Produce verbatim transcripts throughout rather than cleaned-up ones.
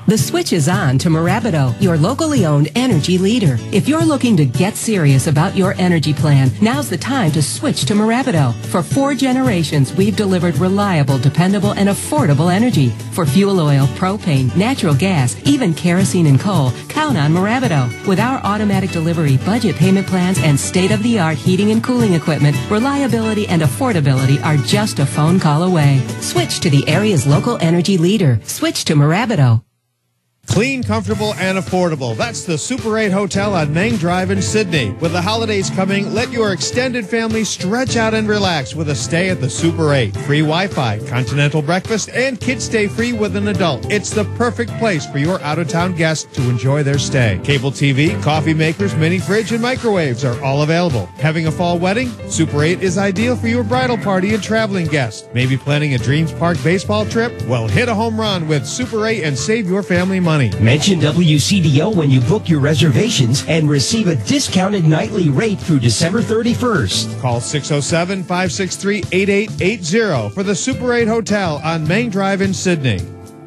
The switch is on to Marabido, your locally owned energy leader. If you're looking to get serious about your energy plan, now's the time to switch to Marabido. For four generations, we've delivered reliable, dependable, and affordable energy. For fuel oil, propane, natural gas, even kerosene and coal, count on Marabido. With our automatic delivery, budget payment plans, and state-of-the-art heating and cooling equipment, reliability and affordability are just a phone call away. Switch to the area's local energy leader. Switch to Marabido. Clean, comfortable, and affordable. That's the Super eight Hotel on Main Drive in Sydney. With the holidays coming, let your extended family stretch out and relax with a stay at the Super eight. Free Wi-Fi, continental breakfast, and kids stay free with an adult. It's the perfect place for your out-of-town guests to enjoy their stay. Cable T V, coffee makers, mini fridge, and microwaves are all available. Having a fall wedding? Super eight is ideal for your bridal party and traveling guests. Maybe planning a Dreams Park baseball trip? Well, hit a home run with Super eight and save your family money. Mention W C D O when you book your reservations and receive a discounted nightly rate through December thirty-first. Call six oh seven, five six three, eight eight eight zero for the Super eight Hotel on Main Drive in Sydney.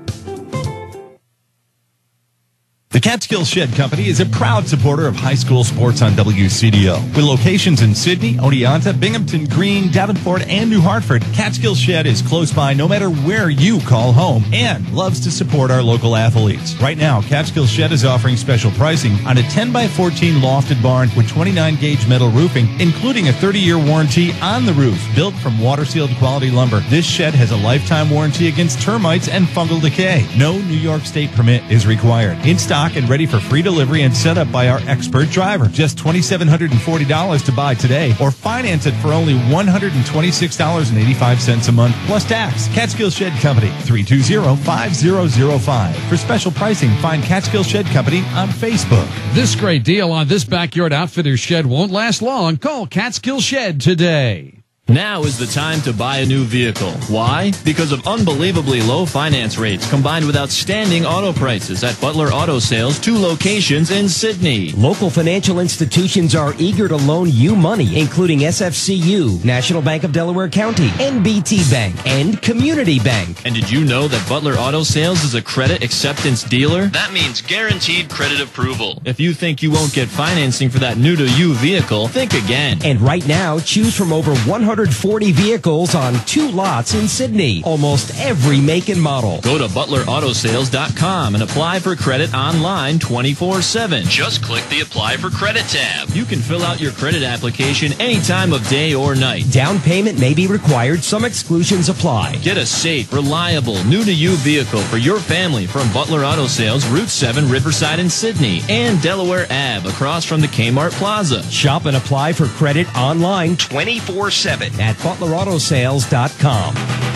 The Catskill Shed Company is a proud supporter of high school sports on W C D O. With locations in Sydney, Oneonta, Binghamton, Greene, Davenport, and New Hartford, Catskill Shed is close by no matter where you call home and loves to support our local athletes. Right now, Catskill Shed is offering special pricing on a ten by fourteen lofted barn with twenty-nine gauge metal roofing, including a thirty year warranty on the roof. Built from water-sealed quality lumber, this shed has a lifetime warranty against termites and fungal decay. No New York State permit is required. In stock and ready for free delivery and set up by our expert driver. Just two thousand seven hundred forty dollars to buy today or finance it for only one hundred twenty-six dollars and eighty-five cents a month plus tax. Catskill Shed Company, three two zero, five zero zero five. For special pricing, find Catskill Shed Company on Facebook. This great deal on this backyard outfitter shed won't last long. Call Catskill Shed today. Now is the time to buy a new vehicle. Why? Because of unbelievably low finance rates combined with outstanding auto prices at Butler Auto Sales, two locations in Sydney. Local financial institutions are eager to loan you money, including S F C U, National Bank of Delaware County, N B T Bank, and Community Bank. And did you know that Butler Auto Sales is a credit acceptance dealer? That means guaranteed credit approval. If you think you won't get financing for that new-to-you vehicle, think again. And right now, choose from over one hundred forty vehicles on two lots in Sydney. Almost every make and model. Go to butler auto sales dot com and apply for credit online twenty-four seven. Just click the Apply for Credit tab. You can fill out your credit application any time of day or night. Down payment may be required. Some exclusions apply. Get a safe, reliable, new-to-you vehicle for your family from Butler Auto Sales, Route seven, Riverside in Sydney, and Delaware Avenue across from the Kmart Plaza. Shop and apply for credit online twenty-four seven at butler auto sales dot com.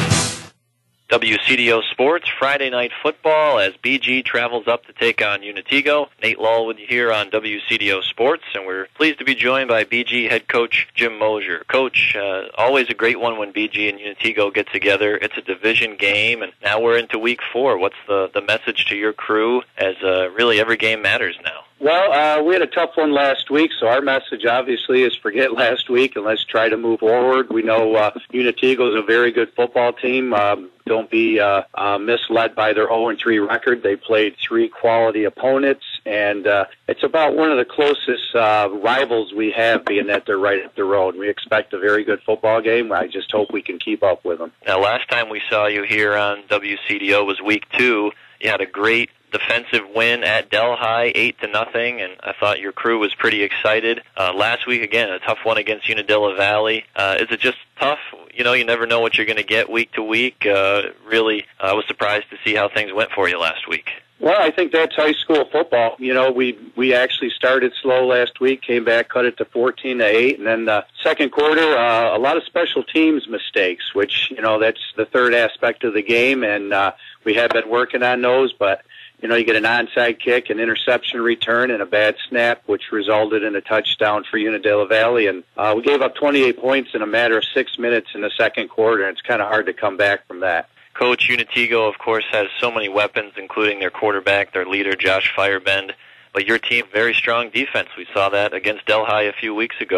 W C D O Sports, Friday Night Football as B G travels up to take on Unitigo. Nate Lull with you here on W C D O Sports, and we're pleased to be joined by B G head coach Jim Mosier. Coach, uh, always a great one when B G and Unitigo get together. It's a division game, and now we're into week four. What's the, the message to your crew as uh, really every game matters now? Well, uh, we had a tough one last week, so our message obviously is forget last week and let's try to move forward. We know uh, Unitigo is a very good football team. Um, don't be uh, uh, misled by their oh and three record. They played three quality opponents, and uh, it's about one of the closest uh, rivals we have, being that they're right up the road. We expect a very good football game. I just hope we can keep up with them. Now, last time we saw you here on W C D O was week two. You had a great defensive win at Delhi, eight to nothing, and I thought your crew was pretty excited. Uh, last week, again, a tough one against Unadilla Valley. Uh, is it just tough? You know, you never know what you're going to get week to week. Uh, really, I was surprised to see how things went for you last week. Well, I think that's high school football. You know, we we actually started slow last week, came back, cut it to fourteen to eight, and then the second quarter, uh, a lot of special teams mistakes, which, you know, that's the third aspect of the game, and uh, we have been working on those, but you know, you get an onside kick, an interception return, and a bad snap, which resulted in a touchdown for Unadilla Valley. And uh, we gave up twenty-eight points in a matter of six minutes in the second quarter, and it's kind of hard to come back from that. Coach, Unitigo, of course, has so many weapons, including their quarterback, their leader, Josh Firebend. But your team, very strong defense. We saw that against Delhi a few weeks ago.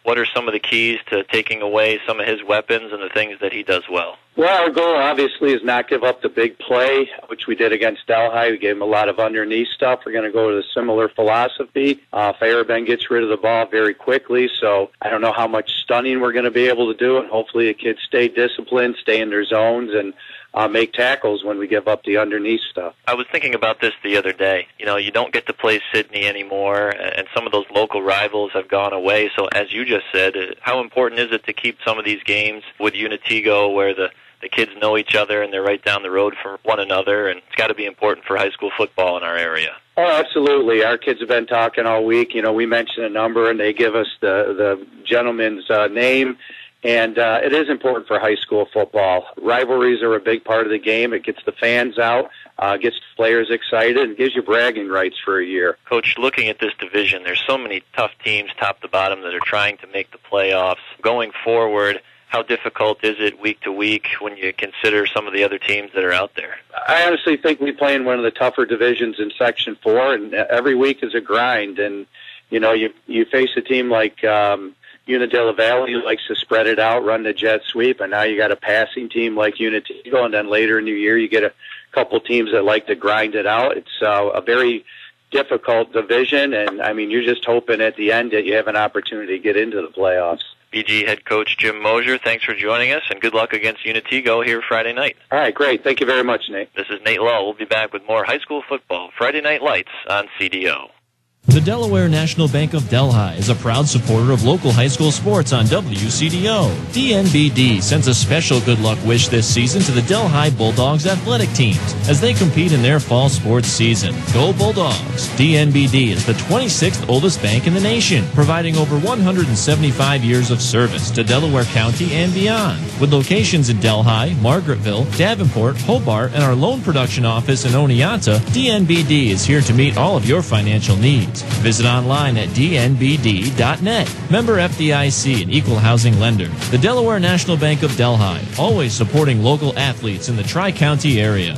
what are some of the keys to taking away some of his weapons and the things that he does well? Well, our goal obviously is not give up the big play, which we did against Delhi. We gave him a lot of underneath stuff. We're going to go to a similar philosophy. Uh, Fairbairn gets rid of the ball very quickly, so I don't know how much stunning we're going to be able to do, and hopefully the kids stay disciplined, stay in their zones, and uh, make tackles when we give up the underneath stuff. I was thinking about this the other day. You know, you don't get to play Sidney anymore, and some of those local rivals have gone away. So as you just said, how important is it to keep some of these games with Unitigo where the the kids know each other and they're right down the road from one another, and it's got to be important for high school football in our area. Oh, absolutely. Our kids have been talking all week. You know, we mention a number, and they give us the, the gentleman's uh, name, and uh, it is important for high school football. Rivalries are a big part of the game. It gets the fans out, uh, gets the players excited, and gives you bragging rights for a year. Coach, looking at this division, there's so many tough teams top to bottom that are trying to make the playoffs. Going forward, how difficult is it week to week when you consider some of the other teams that are out there? I honestly think we play in one of the tougher divisions in Section four, and every week is a grind. And, you know, you you face a team like um, Unadilla Valley, who likes to spread it out, run the jet sweep, and now you got a passing team like Unitigo, and then later in the year you get a couple teams that like to grind it out. It's uh, a very difficult division, and, I mean, you're just hoping at the end that you have an opportunity to get into the playoffs. B G head coach Jim Mosier, thanks for joining us, and good luck against Unitigo here Friday night. All right, great. Thank you very much, Nate. This is Nate Lull. We'll be back with more high school football Friday Night Lights on C D O. The Delaware National Bank of Delhi is a proud supporter of local high school sports on W C D O. D N B D sends a special good luck wish this season to the Delhi Bulldogs athletic teams as they compete in their fall sports season. Go Bulldogs! D N B D is the twenty-sixth oldest bank in the nation, providing over one hundred seventy-five years of service to Delaware County and beyond. With locations in Delhi, Margaretville, Davenport, Hobart, and our loan production office in Oneonta, D N B D is here to meet all of your financial needs. Visit online at d n b d dot net. Member F D I C, an equal housing lender. The Delaware National Bank of Delhi, always supporting local athletes in the Tri-County area.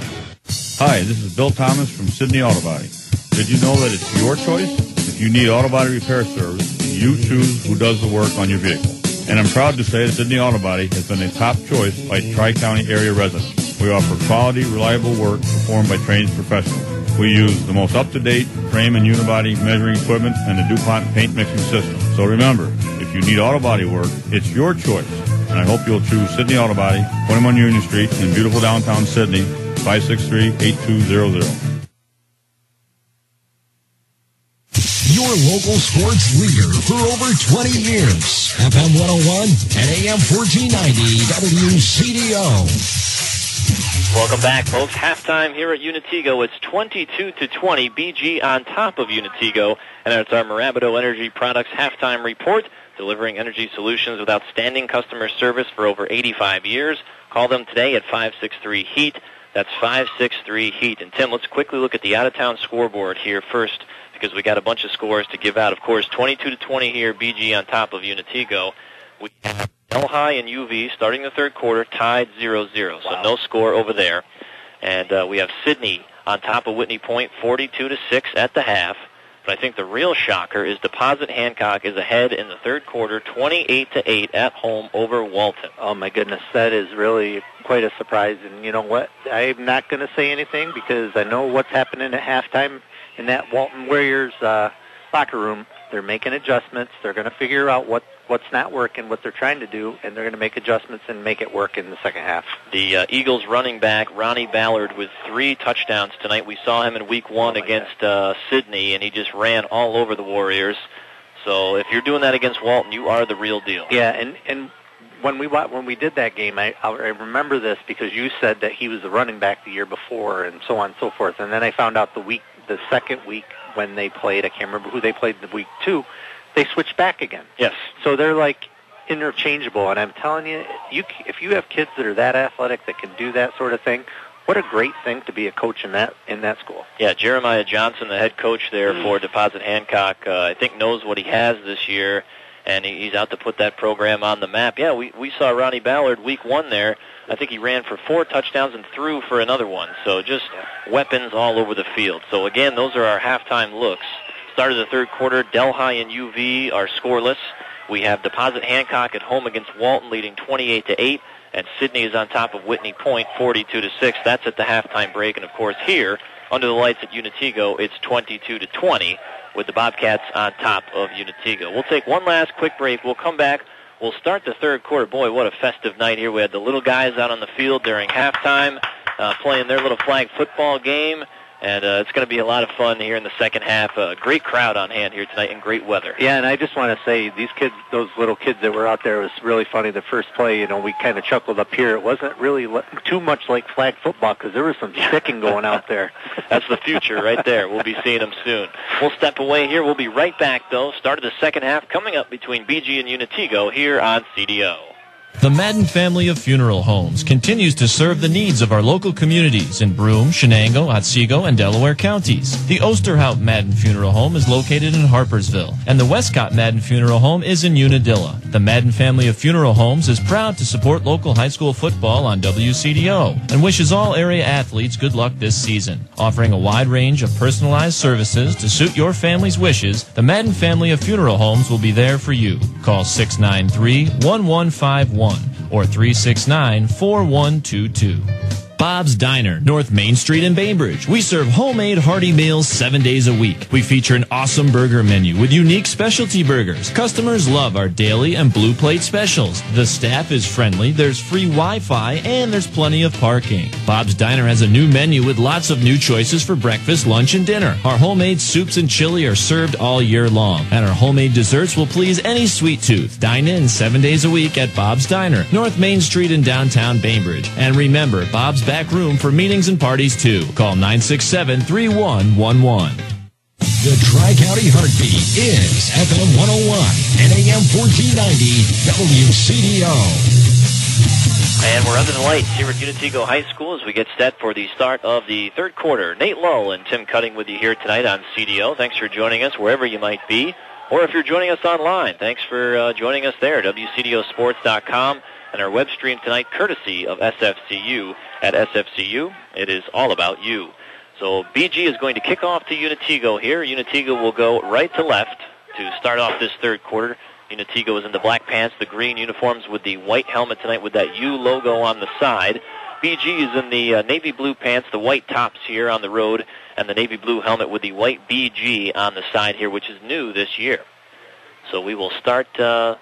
Hi, this is Bill Thomas from Sydney Auto Body. Did you know that it's your choice? If you need auto body repair service, you choose who does the work on your vehicle. And I'm proud to say that Sydney Auto Body has been a top choice by Tri-County area residents. We offer quality, reliable work performed by trained professionals. We use the most up-to-date frame and unibody measuring equipment and the DuPont paint mixing system. So remember, if you need auto body work, it's your choice. And I hope you'll choose Sydney Auto Body, twenty-one Union Street in beautiful downtown Sydney, five six three, eight two zero zero. Your local sports leader for over twenty years. F M one oh one and A M fourteen ninety W C D O. Welcome back, folks. Halftime here at Unitigo. It's twenty-two to twenty. B G on top of Unitigo. And it's our Marabido Energy Products halftime report, delivering energy solutions with outstanding customer service for over eighty-five years. Call them today at five six three HEAT. That's five six three HEAT. And, Tim, let's quickly look at the out-of-town scoreboard here first, because we got a bunch of scores to give out. Of course, twenty-two to twenty here, B G on top of Unitigo. We have Delhi and U V starting the third quarter tied zero zero, so wow. No score over there. And uh, we have Sidney on top of Whitney Point, forty-two to six at the half. But I think the real shocker is Deposit Hancock is ahead in the third quarter, twenty-eight to eight at home over Walton. Oh my goodness, that is really quite a surprise. And you know what? I'm not going to say anything because I know what's happening at halftime in that Walton Warriors uh, locker room. They're making adjustments. They're going to figure out what, what's not working, what they're trying to do, and they're going to make adjustments and make it work in the second half. The uh, Eagles running back, Ronnie Ballard, with three touchdowns tonight. We saw him in week one oh against uh, Sydney, and he just ran all over the Warriors. So if you're doing that against Walton, you are the real deal. Yeah, and, and when we when we did that game, I, I remember this because you said that he was the running back the year before and so on and so forth. And then I found out the week, the second week when they played, I can't remember who they played the week two, they switched back again. Yes. So they're like interchangeable. And I'm telling you, you if you have kids that are that athletic that can do that sort of thing, what a great thing to be a coach in that in that school. Yeah, Jeremiah Johnson, the head coach there mm. for Deposit Hancock, uh, I think knows what he has this year, and he, he's out to put that program on the map. Yeah, we, we saw Ronnie Ballard week one there. I think he ran for four touchdowns and threw for another one. So just weapons all over the field. So, again, those are our halftime looks. Start of the third quarter, Delhi and U V are scoreless. We have Deposit Hancock at home against Walton, leading twenty-eight to eight, and Sidney is on top of Whitney Point, forty-two to six. That's at the halftime break, and of course here, under the lights at Unitego, it's twenty-two to twenty, with the Bobcats on top of Unitego. We'll take one last quick break. We'll come back. We'll start the third quarter. Boy, what a festive night here. We had the little guys out on the field during halftime uh, playing their little flag football game. And uh, it's going to be a lot of fun here in the second half. A uh, great crowd on hand here tonight and great weather. Yeah, and I just want to say, these kids, those little kids that were out there, it was really funny. The first play, you know, we kind of chuckled up here. It wasn't really le- too much like flag football because there was some sticking going out there. That's the future right there. We'll be seeing them soon. We'll step away here. We'll be right back, though. Start of the second half coming up between B G and Unitego here on C D O. The Madden family of funeral homes continues to serve the needs of our local communities in Broome, Shenango, Otsego, and Delaware counties. The Osterhout Madden Funeral Home is located in Harpersville, and the Westcott Madden Funeral Home is in Unadilla. The Madden family of funeral homes is proud to support local high school football on W C D O and wishes all area athletes good luck this season. Offering a wide range of personalized services to suit your family's wishes, the Madden family of funeral homes will be there for you. Call six nine three, one one five one or three six nine, four one two two. Bob's Diner, North Main Street in Bainbridge. We serve homemade hearty meals seven days a week. We feature an awesome burger menu with unique specialty burgers. Customers love our daily and blue plate specials. The staff is friendly, there's free Wi-Fi, and there's plenty of parking. Bob's Diner has a new menu with lots of new choices for breakfast, lunch, and dinner. Our homemade soups and chili are served all year long, and our homemade desserts will please any sweet tooth. Dine in seven days a week at Bob's Diner, North Main Street in downtown Bainbridge. And remember, Bob's back room for meetings and parties too. Call nine six seven, three one one one. The Tri-County Heartbeat is F M one oh one and A M fourteen ninety W C D O. And we're under the lights here at Unitego High School as we get set for the start of the third quarter. Nate Lull and Tim Cutting with you here tonight on C D O. Thanks for joining us wherever you might be. Or if you're joining us online, thanks for uh, joining us there, W C D O sports dot com. And our web stream tonight, courtesy of S F C U at S F C U. It is all about you. So B G is going to kick off to Unitego here. Unitego will go right to left to start off this third quarter. Unitego is in the black pants, the green uniforms with the white helmet tonight with that U logo on the side. B G is in the uh, navy blue pants, the white tops here on the road, and the navy blue helmet with the white B G on the side here, which is new this year. So we will start uh,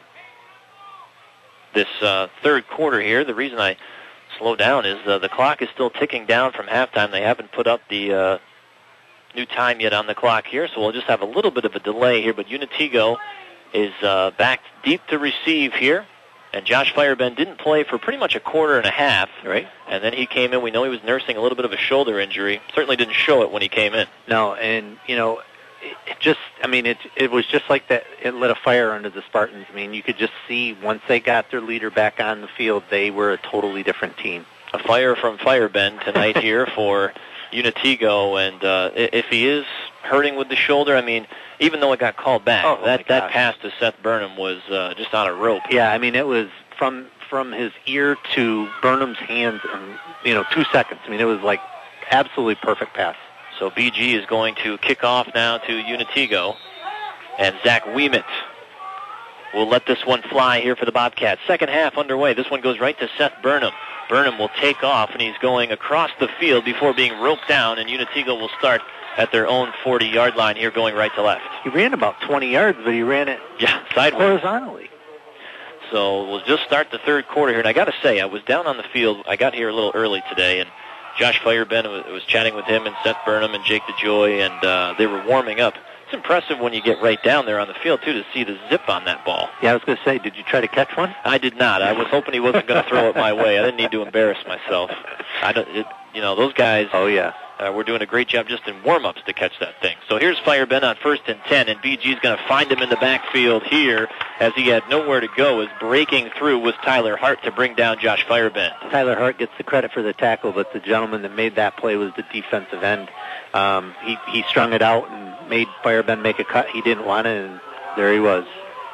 this uh, third quarter here. The reason I slow down is uh, the clock is still ticking down from halftime. They haven't put up the uh, new time yet on the clock here, so we'll just have a little bit of a delay here. But Unitego is uh, back deep to receive here, and Josh Firebend didn't play for pretty much a quarter and a half. Right. And then he came in. We know he was nursing a little bit of a shoulder injury. Certainly didn't show it when he came in. No, and, you know, it just, I mean, it it was just like that. It lit a fire under the Spartans. I mean, you could just see once they got their leader back on the field, they were a totally different team. A fire from Firebend tonight here for Unitego, and uh, if he is hurting with the shoulder, I mean, even though it got called back, oh, that that pass to Seth Burnham was uh, just on a rope. Yeah, I mean, it was from from his ear to Burnham's hands in, you know, two seconds. I mean, it was like absolutely perfect pass. So B G is going to kick off now to Unitego. And Zach Wiemet will let this one fly here for the Bobcats. Second half underway. This one goes right to Seth Burnham. Burnham will take off, and he's going across the field before being roped down, and Unitego will start at their own forty-yard line here going right to left. He ran about twenty yards, but he ran it yeah, sideways. horizontally. So we'll just start the third quarter here. And I got to say, I was down on the field. I got here a little early today, and Josh Firebend was, was chatting with him and Seth Burnham and Jake DeJoy, and uh, they were warming up. It's impressive when you get right down there on the field, too, to see the zip on that ball. Yeah, I was going to say, did you try to catch one? I did not. I was hoping he wasn't going to throw it my way. I didn't need to embarrass myself. I don't, it, you know, those guys oh, yeah. uh, were doing a great job just in warm-ups to catch that thing. So here's Firebend on first and ten, and B G's going to find him in the backfield here as he had nowhere to go, as breaking through was Tyler Hart to bring down Josh Firebend. Tyler Hart gets the credit for the tackle, but the gentleman that made that play was the defensive end. Um, he, he strung it out and made Firebend make a cut. He didn't want it, and there he was.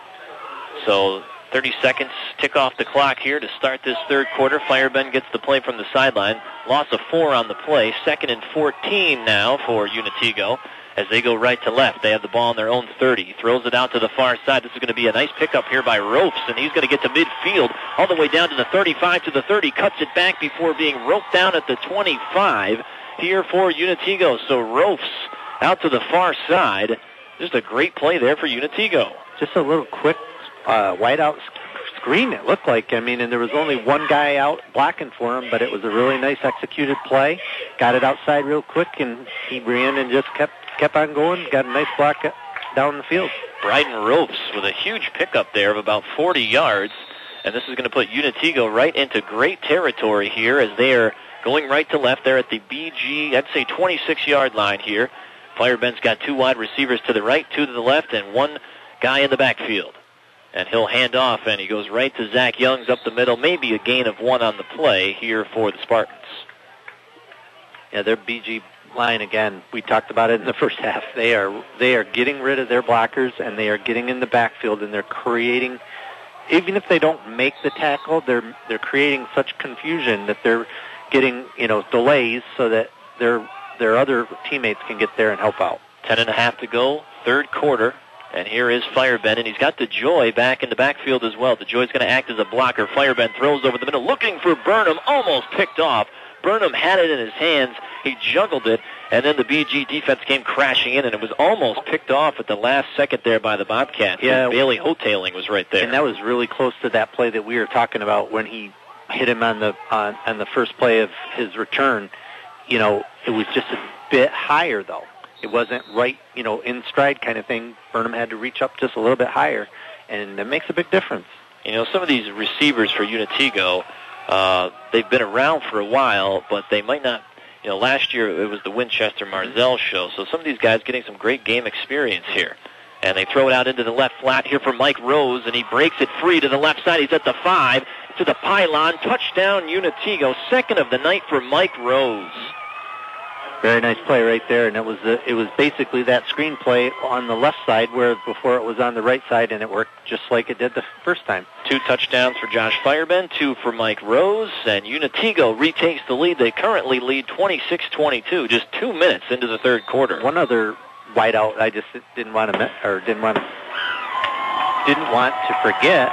So thirty seconds tick off the clock here to start this third quarter. Firebend gets the play from the sideline. Loss of four on the play. Second and fourteen now for Unitego. as they go right to left. They have the ball on their own thirty. He throws it out to the far side. This is going to be a nice pickup here by Ropes, and he's going to get to midfield all the way down to the thirty-five to the thirty. Cuts it back before being roped down at the twenty-five here for Unitego. So Ropes out to the far side. Just a great play there for Unitego. Just a little quick uh, whiteout screen, it looked like. I mean, and there was only one guy out blocking for him, but it was a really nice executed play. Got it outside real quick, and he ran and just kept kept on going. Got a nice block down the field. Bryden Ropes with a huge pickup there of about forty yards, and this is going to put Unitego right into great territory here as they are going right to left. They're at the B G, I'd say twenty-six-yard line here. Fire Bend's got two wide receivers to the right, two to the left, and one guy in the backfield. And he'll hand off, and he goes right to Zach Youngs up the middle. Maybe a gain of one on the play here for the Spartans. Yeah, their B G line, again, we talked about it in the first half. They are they are getting rid of their blockers, and they are getting in the backfield, and they're creating, even if they don't make the tackle, they're they're creating such confusion that they're getting, you know, delays so that their their other teammates can get there and help out. Ten and a half to go, third quarter. And here is Firebend, and he's got DeJoy back in the backfield as well. DeJoy's going to act as a blocker. Firebend throws over the middle, looking for Burnham, almost picked off. Burnham had it in his hands. He juggled it, and then the B G defense came crashing in, and it was almost picked off at the last second there by the Bobcats. Yeah, Bailey Hotailing was right there. And that was really close to that play that we were talking about when he hit him on the on, on the first play of his return. You know, it was just a bit higher, though. It wasn't right, you know, in stride kind of thing. Burnham had to reach up just a little bit higher, and it makes a big difference. You know, some of these receivers for Unitego, uh, they've been around for a while, but they might not, you know, last year it was the Winchester Marzell show, so some of these guys getting some great game experience here. And they throw it out into the left flat here for Mike Rose, and he breaks it free to the left side. He's at the five, to the pylon. Touchdown, Unitego. Second of the night for Mike Rose. Very nice play right there, and it was the, it was basically that screen play on the left side where before it was on the right side, and it worked just like it did the first time. Two touchdowns for Josh Firebend, two for Mike Rose, and Unitego retakes the lead. They currently lead twenty-six twenty-two, just two minutes into the third quarter. One other wideout I just didn't want to or didn't want to, didn't want to forget.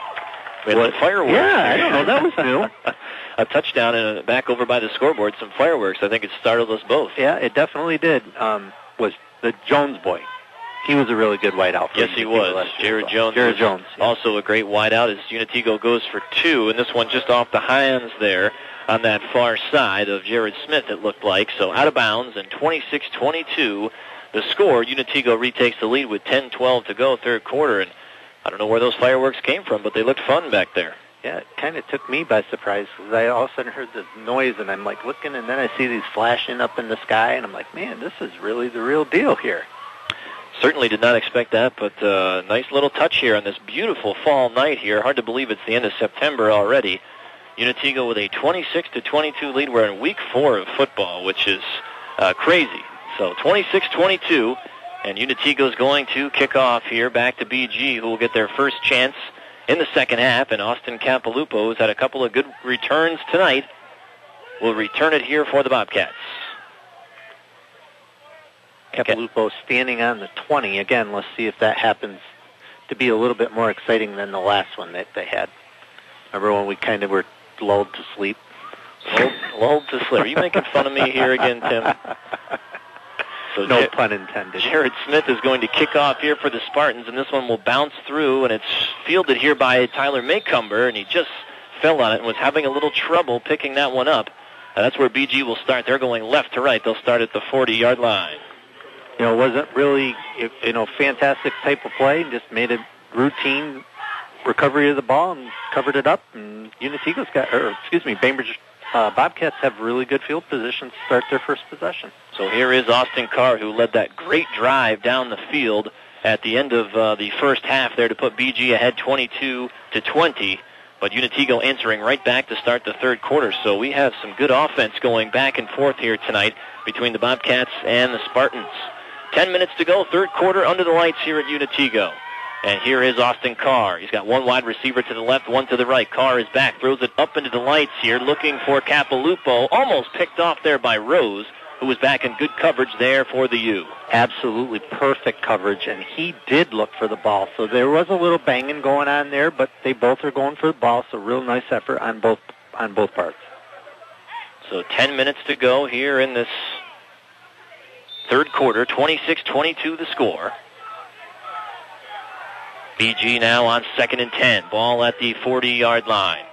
What fireworks? Yeah, I don't know. That was new. A touchdown and a back over by the scoreboard, some fireworks. I think it startled us both. Yeah, it definitely did. Um, was the Jones boy. He was a really good wideout. For yes, he was. Jared Jones. Jared Jones. Yeah. Also a great wideout as Unitego goes for two, and this one just off the hands there on that far side of Jared Smith, it looked like. So out of bounds, and twenty-six twenty-two the score. Unitego retakes the lead with ten twelve to go, third quarter, and I don't know where those fireworks came from, but they looked fun back there. Yeah, it kind of took me by surprise because I all of a sudden heard this noise, and I'm like looking, and then I see these flashing up in the sky, and I'm like, man, this is really the real deal here. Certainly did not expect that, but uh, nice little touch here on this beautiful fall night here. Hard to believe it's the end of September already. Unitego with a twenty-six to twenty-two lead. We're in week four of football, which is uh, crazy. So twenty-six twenty-two, and Unitego's going to kick off here back to B G, who will get their first chance in the second half, and Austin Campalupo has had a couple of good returns tonight. Will return it here for the Bobcats. Campalupo standing on the twenty. Again, let's see if that happens to be a little bit more exciting than the last one that they had. Remember when we kind of were lulled to sleep? Lulled, lulled to sleep. Are you making fun of me here again, Tim? So no J- pun intended. Jared Smith is going to kick off here for the Spartans, and this one will bounce through, and it's fielded here by Tyler Maycumber, and he just fell on it and was having a little trouble picking that one up. And that's where B G will start. They're going left to right. They'll start at the forty-yard line. You know, it wasn't really, you know, fantastic type of play. Just made a routine recovery of the ball and covered it up, and Unitego's got, or excuse me, Bainbridge Uh, Bobcats have really good field position to start their first possession. So here is Austin Carr, who led that great drive down the field at the end of uh, the first half there to put B G ahead twenty-two to twenty. But Unitego answering right back to start the third quarter. So we have some good offense going back and forth here tonight between the Bobcats and the Spartans. Ten minutes to go, third quarter, under the lights here at Unitego. And here is Austin Carr. He's got one wide receiver to the left, one to the right. Carr is back, throws it up into the lights here, looking for Campalupo. Almost picked off there by Rose, who was back in good coverage there for the U. Absolutely perfect coverage, and he did look for the ball. So there was a little banging going on there, but they both are going for the ball, so real nice effort on both on both parts. So ten minutes to go here in this third quarter, twenty-six twenty-two the score. B G now on second and ten. Ball at the forty-yard line.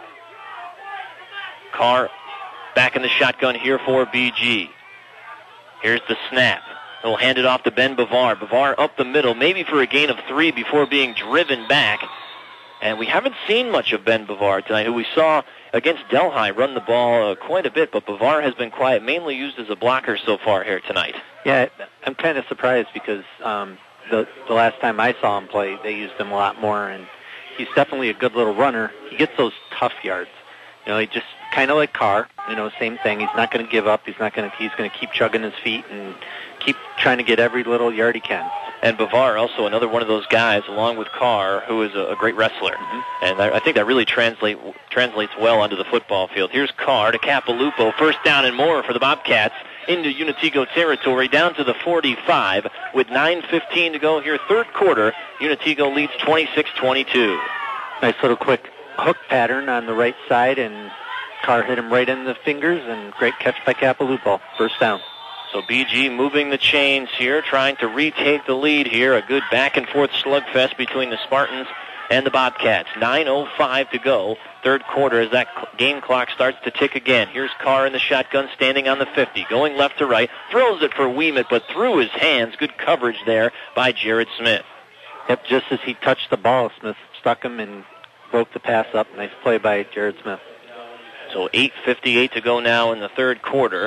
Carr back in the shotgun here for B G. Here's the snap. He'll hand it off to Ben Bavar. Bavar up the middle, maybe for a gain of three before being driven back. And we haven't seen much of Ben Bavar tonight, who we saw against Delhi run the ball uh, quite a bit, but Bavar has been quiet, mainly used as a blocker so far here tonight. Yeah, I'm kind of surprised because um, the, the last time I saw him play, they used him a lot more, and he's definitely a good little runner. He gets those tough yards. You know, he just kind of like Carr, you know, same thing. He's not going to give up. He's not going to. He's going to keep chugging his feet and keep trying to get every little yard he can. And Bavar, also another one of those guys, along with Carr, who is a, a great wrestler. Mm-hmm. And I, I think that really translate, translates well onto the football field. Here's Carr to Capilupo. First down and more for the Bobcats into Unitigo territory, down to the forty-five with nine fifteen to go here. Third quarter, Unitigo leads twenty-six twenty-two. Nice little quick hook pattern on the right side, and Carr hit him right in the fingers, and great catch by Capilupo. First down. So B G moving the chains here, trying to retake the lead here. A good back-and-forth slugfest between the Spartans and the Bobcats. nine oh five to go, third quarter, as that game clock starts to tick again. Here's Carr in the shotgun, standing on the fifty, going left to right, throws it for Ouimet, but through his hands. Good coverage there by Jared Smith. Yep, just as he touched the ball, Smith stuck him and broke the pass up. Nice play by Jared Smith. So eight fifty-eight to go now in the third quarter.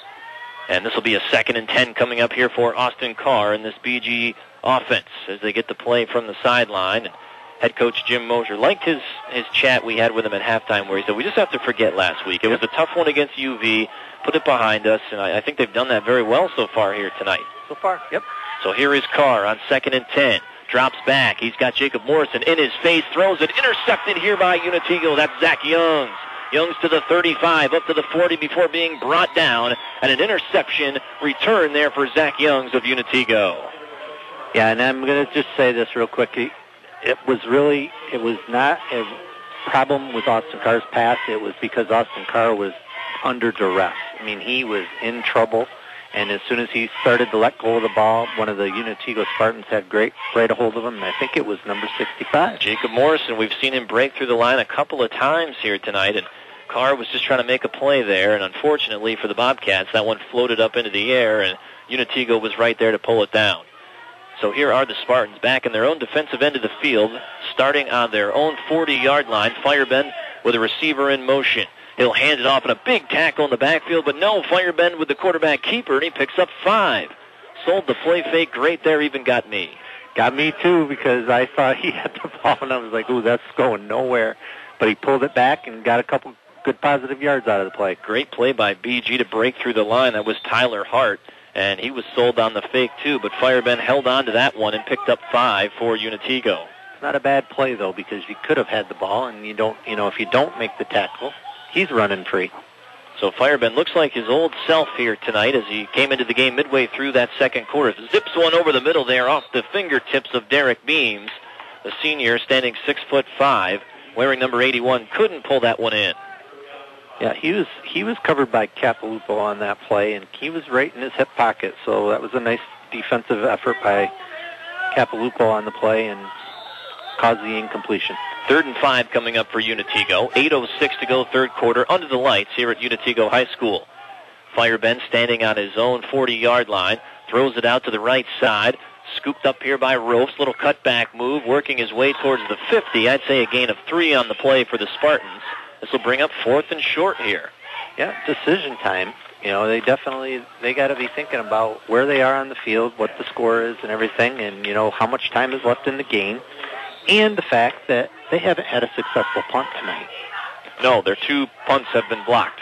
And this will be a second and ten coming up here for Austin Carr in this B G offense as they get the play from the sideline. And head coach Jim Mosier liked his, his chat we had with him at halftime where he said, we just have to forget last week. It was a tough one against U V, put it behind us, and I, I think they've done that very well so far here tonight. So far, yep. So here is Carr on second and ten. Drops back. He's got Jacob Morrison in his face, throws it, intercepted here by Unitigo. That's Zach Youngs. Youngs to the thirty-five, up to the forty before being brought down, and an interception return there for Zach Youngs of Unitigo. Yeah, and I'm going to just say this real quick. It was really, it was not a problem with Austin Carr's pass. It was because Austin Carr was under duress. I mean, he was in trouble, and as soon as he started to let go of the ball, one of the Unitigo Spartans had great, great a hold of him, and I think it was number sixty-five. Jacob Morrison, we've seen him break through the line a couple of times here tonight, and Carr was just trying to make a play there, and unfortunately for the Bobcats, that one floated up into the air, and Unitigo was right there to pull it down. So here are the Spartans back in their own defensive end of the field, starting on their own forty-yard line. Firebend with a receiver in motion. He'll hand it off in a big tackle in the backfield, but no, Firebend with the quarterback keeper, and he picks up five. Sold the play fake great there, even got me. Got me too, because I thought he had the ball, and I was like, ooh, that's going nowhere. But he pulled it back and got a couple good positive yards out of the play. Great play by B G to break through the line. That was Tyler Hart, and he was sold on the fake too, but Firebend held on to that one and picked up five for Unitigo. It's not a bad play, though, because you could have had the ball, and you don't, you know, if you don't make the tackle, he's running free. So Firebend looks like his old self here tonight as he came into the game midway through that second quarter. Zips one over the middle there off the fingertips of Derek Beams. The senior, standing six foot five, wearing number eighty-one, couldn't pull that one in. Yeah, he was he was covered by Capilupo on that play, and he was right in his hip pocket. So that was a nice defensive effort by Capilupo on the play and caused the incompletion. Third and five coming up for Unitigo. eight oh six to go, third quarter, under the lights here at Unitigo High School. Firebend standing on his own forty-yard line, throws it out to the right side, scooped up here by Ropes. Little cutback move, working his way towards the fifty. I'd say a gain of three on the play for the Spartans. This will bring up fourth and short here. Yeah, decision time. You know, they definitely, they got to be thinking about where they are on the field, what the score is and everything, and, you know, how much time is left in the game, and the fact that they haven't had a successful punt tonight. No, their two punts have been blocked.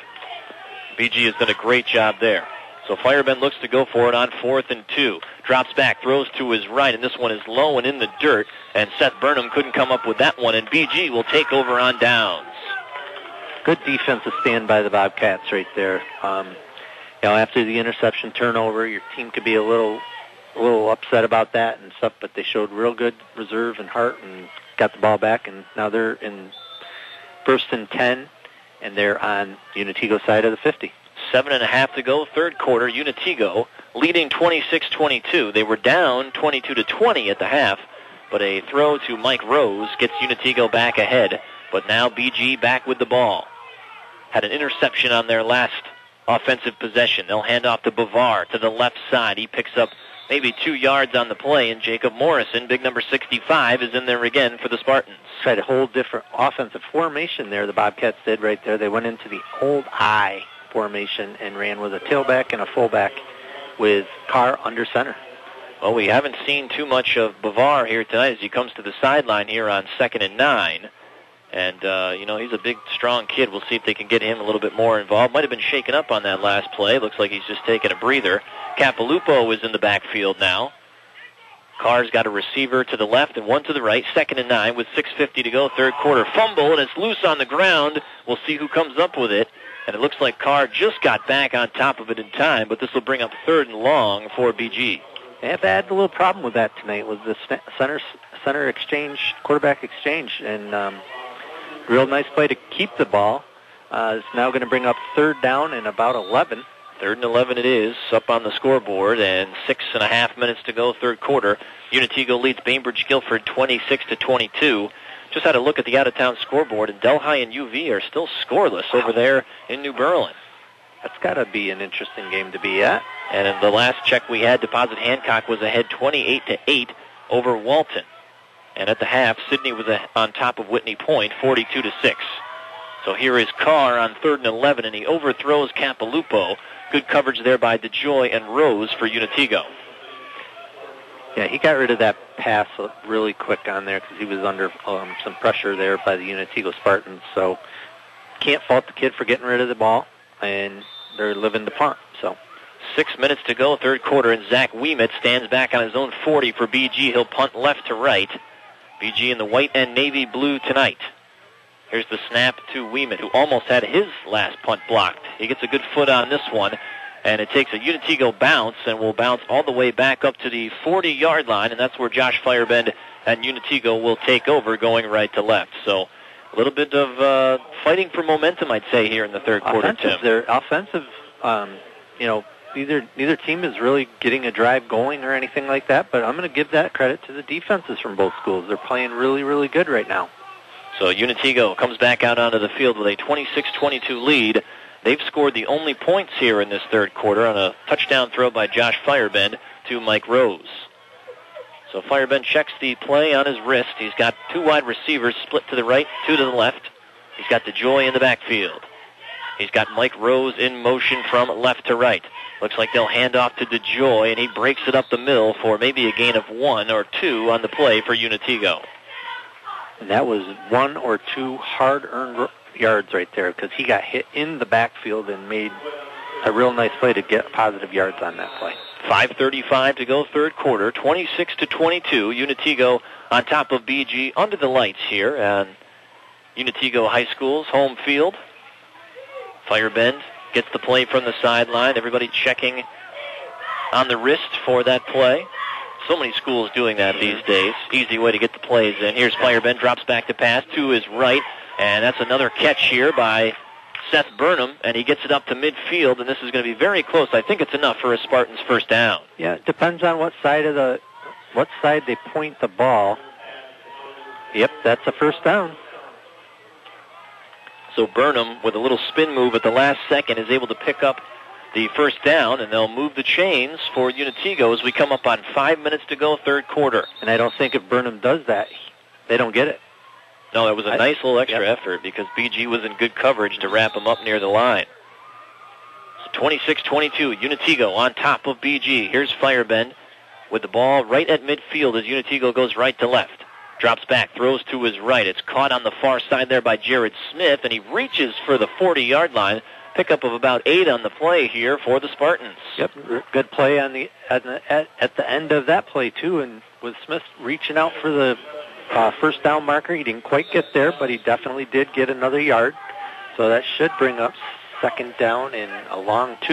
B G has done a great job there. So Firebend looks to go for it on fourth and two. Drops back, throws to his right, and this one is low and in the dirt, and Seth Burnham couldn't come up with that one, and B G will take over on downs. Good defensive stand by the Bobcats right there. Um, you know, after the interception turnover, your team could be a little, a little upset about that and stuff, but they showed real good reserve and heart and got the ball back, and now they're in first and ten, and they're on Unitego's side of the fifty. Seven and a half to go, third quarter. Unitego leading twenty-six twenty-two. They were down twenty-two to twenty at the half, but a throw to Mike Rose gets Unitego back ahead. But now B G back with the ball. Had an interception on their last offensive possession. They'll hand off to Bavar to the left side. He picks up maybe two yards on the play, and Jacob Morrison, big number sixty-five, is in there again for the Spartans. Tried a whole different offensive formation there, the Bobcats did right there. They went into the old I formation and ran with a tailback and a fullback with Carr under center. Well, we haven't seen too much of Bavar here tonight as he comes to the sideline here on second and nine. And, uh, you know, he's a big, strong kid. We'll see if they can get him a little bit more involved. Might have been shaken up on that last play. Looks like he's just taking a breather. Capilupo is in the backfield now. Carr's got a receiver to the left and one to the right. Second and nine with six fifty to go. Third quarter fumble, and it's loose on the ground. We'll see who comes up with it. And it looks like Carr just got back on top of it in time, but this will bring up third and long for B G. They have had a little problem with that tonight, with the center center exchange, quarterback exchange, and um, real nice play to keep the ball. Uh, it's now going to bring up third down and about eleven. Third and eleven it is, up on the scoreboard, and six and a half minutes to go, third quarter. Unitego leads Bainbridge Guilford twenty-six to twenty-two. Just had a look at the out-of-town scoreboard, and Delhi and U V are still scoreless over there in New Berlin. That's got to be an interesting game to be at. And in the last check we had, Deposit Hancock was ahead twenty-eight to eight over Walton. And at the half, Sidney was on top of Whitney Point, forty-two to six. So here is Carr on third and eleven, and he overthrows Capilupo. Good coverage there by DeJoy and Rose for Unitego. Yeah, he got rid of that pass really quick on there because he was under um, some pressure there by the Unitego Spartans. So can't fault the kid for getting rid of the ball, and they're living to punt. So six minutes to go, third quarter, and Zach Wiemet stands back on his own forty for B G. He'll punt left to right. B G in the white and navy blue tonight. Here's the snap to Wiemet, who almost had his last punt blocked. He gets a good foot on this one, and it takes a Unitego bounce and will bounce all the way back up to the forty-yard line, and that's where Josh Firebend and Unitego will take over going right to left. So a little bit of uh, fighting for momentum, I'd say, here in the third quarter, offensive, Tim. They're offensive, um, you know, neither, neither team is really getting a drive going or anything like that, but I'm going to give that credit to the defenses from both schools. They're playing really, really good right now. So Unitego comes back out onto the field with a twenty-six twenty-two lead. They've scored the only points here in this third quarter on a touchdown throw by Josh Firebend to Mike Rose. So Firebend checks the play on his wrist. He's got two wide receivers split to the right, two to the left. He's got DeJoy in the backfield. He's got Mike Rose in motion from left to right. Looks like they'll hand off to DeJoy, and he breaks it up the middle for maybe a gain of one or two on the play for Unitego. And that was one or two hard-earned yards right there because he got hit in the backfield and made a real nice play to get positive yards on that play. five thirty-five to go, third quarter, twenty-six to twenty-two. Unitego on top of B G under the lights here on Unitego High School's home field. Firebend gets the play from the sideline. Everybody checking on the wrist for that play. So many schools doing that these days. Easy way to get the plays in. Here's Firebend, drops back to pass to his right, and that's another catch here by Seth Burnham, and he gets it up to midfield, and this is going to be very close. I think it's enough for a Spartans first down. Yeah, it depends on what side of the what side they point the ball. Yep, that's a first down. So Burnham, with a little spin move at the last second, is able to pick up the first down, and they'll move the chains for Unitego as we come up on five minutes to go, third quarter. And I don't think if Burnham does that, they don't get it. No, it was a I, nice little extra yep. effort because B G was in good coverage to wrap him up near the line. So twenty-six twenty-two, Unitego on top of B G. Here's Firebend with the ball right at midfield as Unitego goes right to left. Drops back, throws to his right. It's caught on the far side there by Jared Smith, and he reaches for the forty-yard line. Pickup of about eight on the play here for the Spartans. Yep, good play on the at, at, at the end of that play, too, and with Smith reaching out for the uh, first down marker. He didn't quite get there, but he definitely did get another yard. So that should bring up second down and a long two.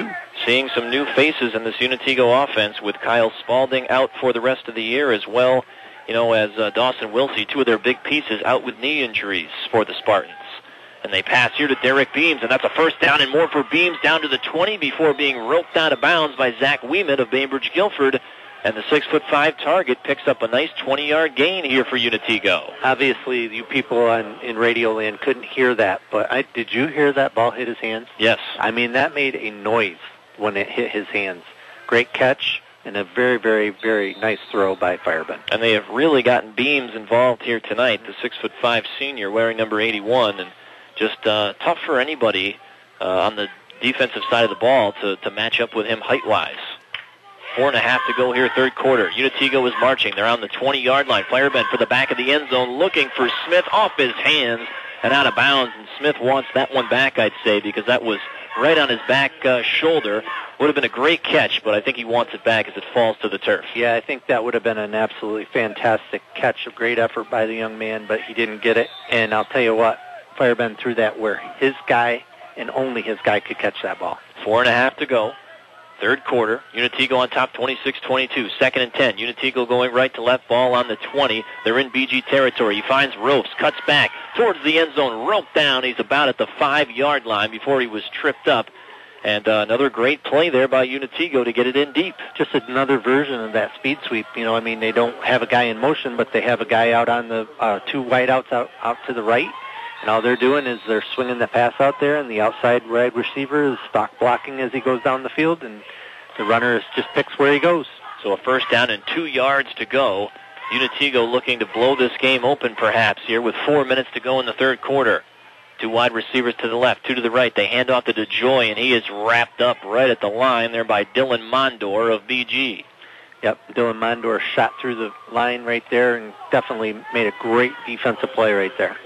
seeing some new faces in this Unitigo offense with Kyle Spalding out for the rest of the year, as well, you know, as uh, Dawson Wilsey, two of their big pieces out with knee injuries for the Spartans. And they pass here to Derek Beams, and that's a first down and more for Beams down to the twenty before being roped out of bounds by Zach Wieman of Bainbridge Guilford. And the six foot five target picks up a nice twenty-yard gain here for Unitigo. Obviously, you people on, in Radio Land couldn't hear that, but I, did you hear that ball hit his hands? Yes. I mean, that made a noise when it hit his hands. Great catch and a very, very, very nice throw by Firebend. And they have really gotten Beams involved here tonight, the six foot five senior wearing number eighty-one, and just uh, tough for anybody uh, on the defensive side of the ball to, to match up with him height-wise. Four and a half to go here, third quarter. Unitigo is marching. They're on the twenty-yard line. Firebend for the back of the end zone, looking for Smith off his hands and out of bounds. And Smith wants that one back, I'd say, because that was right on his back uh, shoulder. Would have been a great catch, but I think he wants it back as it falls to the turf. Yeah, I think that would have been an absolutely fantastic catch. A great effort by the young man, but he didn't get it. And I'll tell you what, Firebend threw that where his guy and only his guy could catch that ball. Four and a half to go. Third quarter, Unitigo on top, twenty-six twenty-two. Second and ten. Unitigo going right to left, ball on the twenty. They're in B G territory. He finds Ropes, cuts back towards the end zone, roped down. He's about at the five-yard line before he was tripped up. And uh, another great play there by Unitigo to get it in deep. Just another version of that speed sweep. You know, I mean, they don't have a guy in motion, but they have a guy out on the uh, two wideouts out, out to the right. And all they're doing is they're swinging the pass out there, and the outside wide receiver is stock blocking as he goes down the field, and the runner just picks where he goes. So a first down and two yards to go. Unitigo looking to blow this game open perhaps here with four minutes to go in the third quarter. Two wide receivers to the left, two to the right. They hand off to DeJoy, and he is wrapped up right at the line there by Dylan Mondor of B G. Yep, Dylan Mondor shot through the line right there and definitely made a great defensive play right there.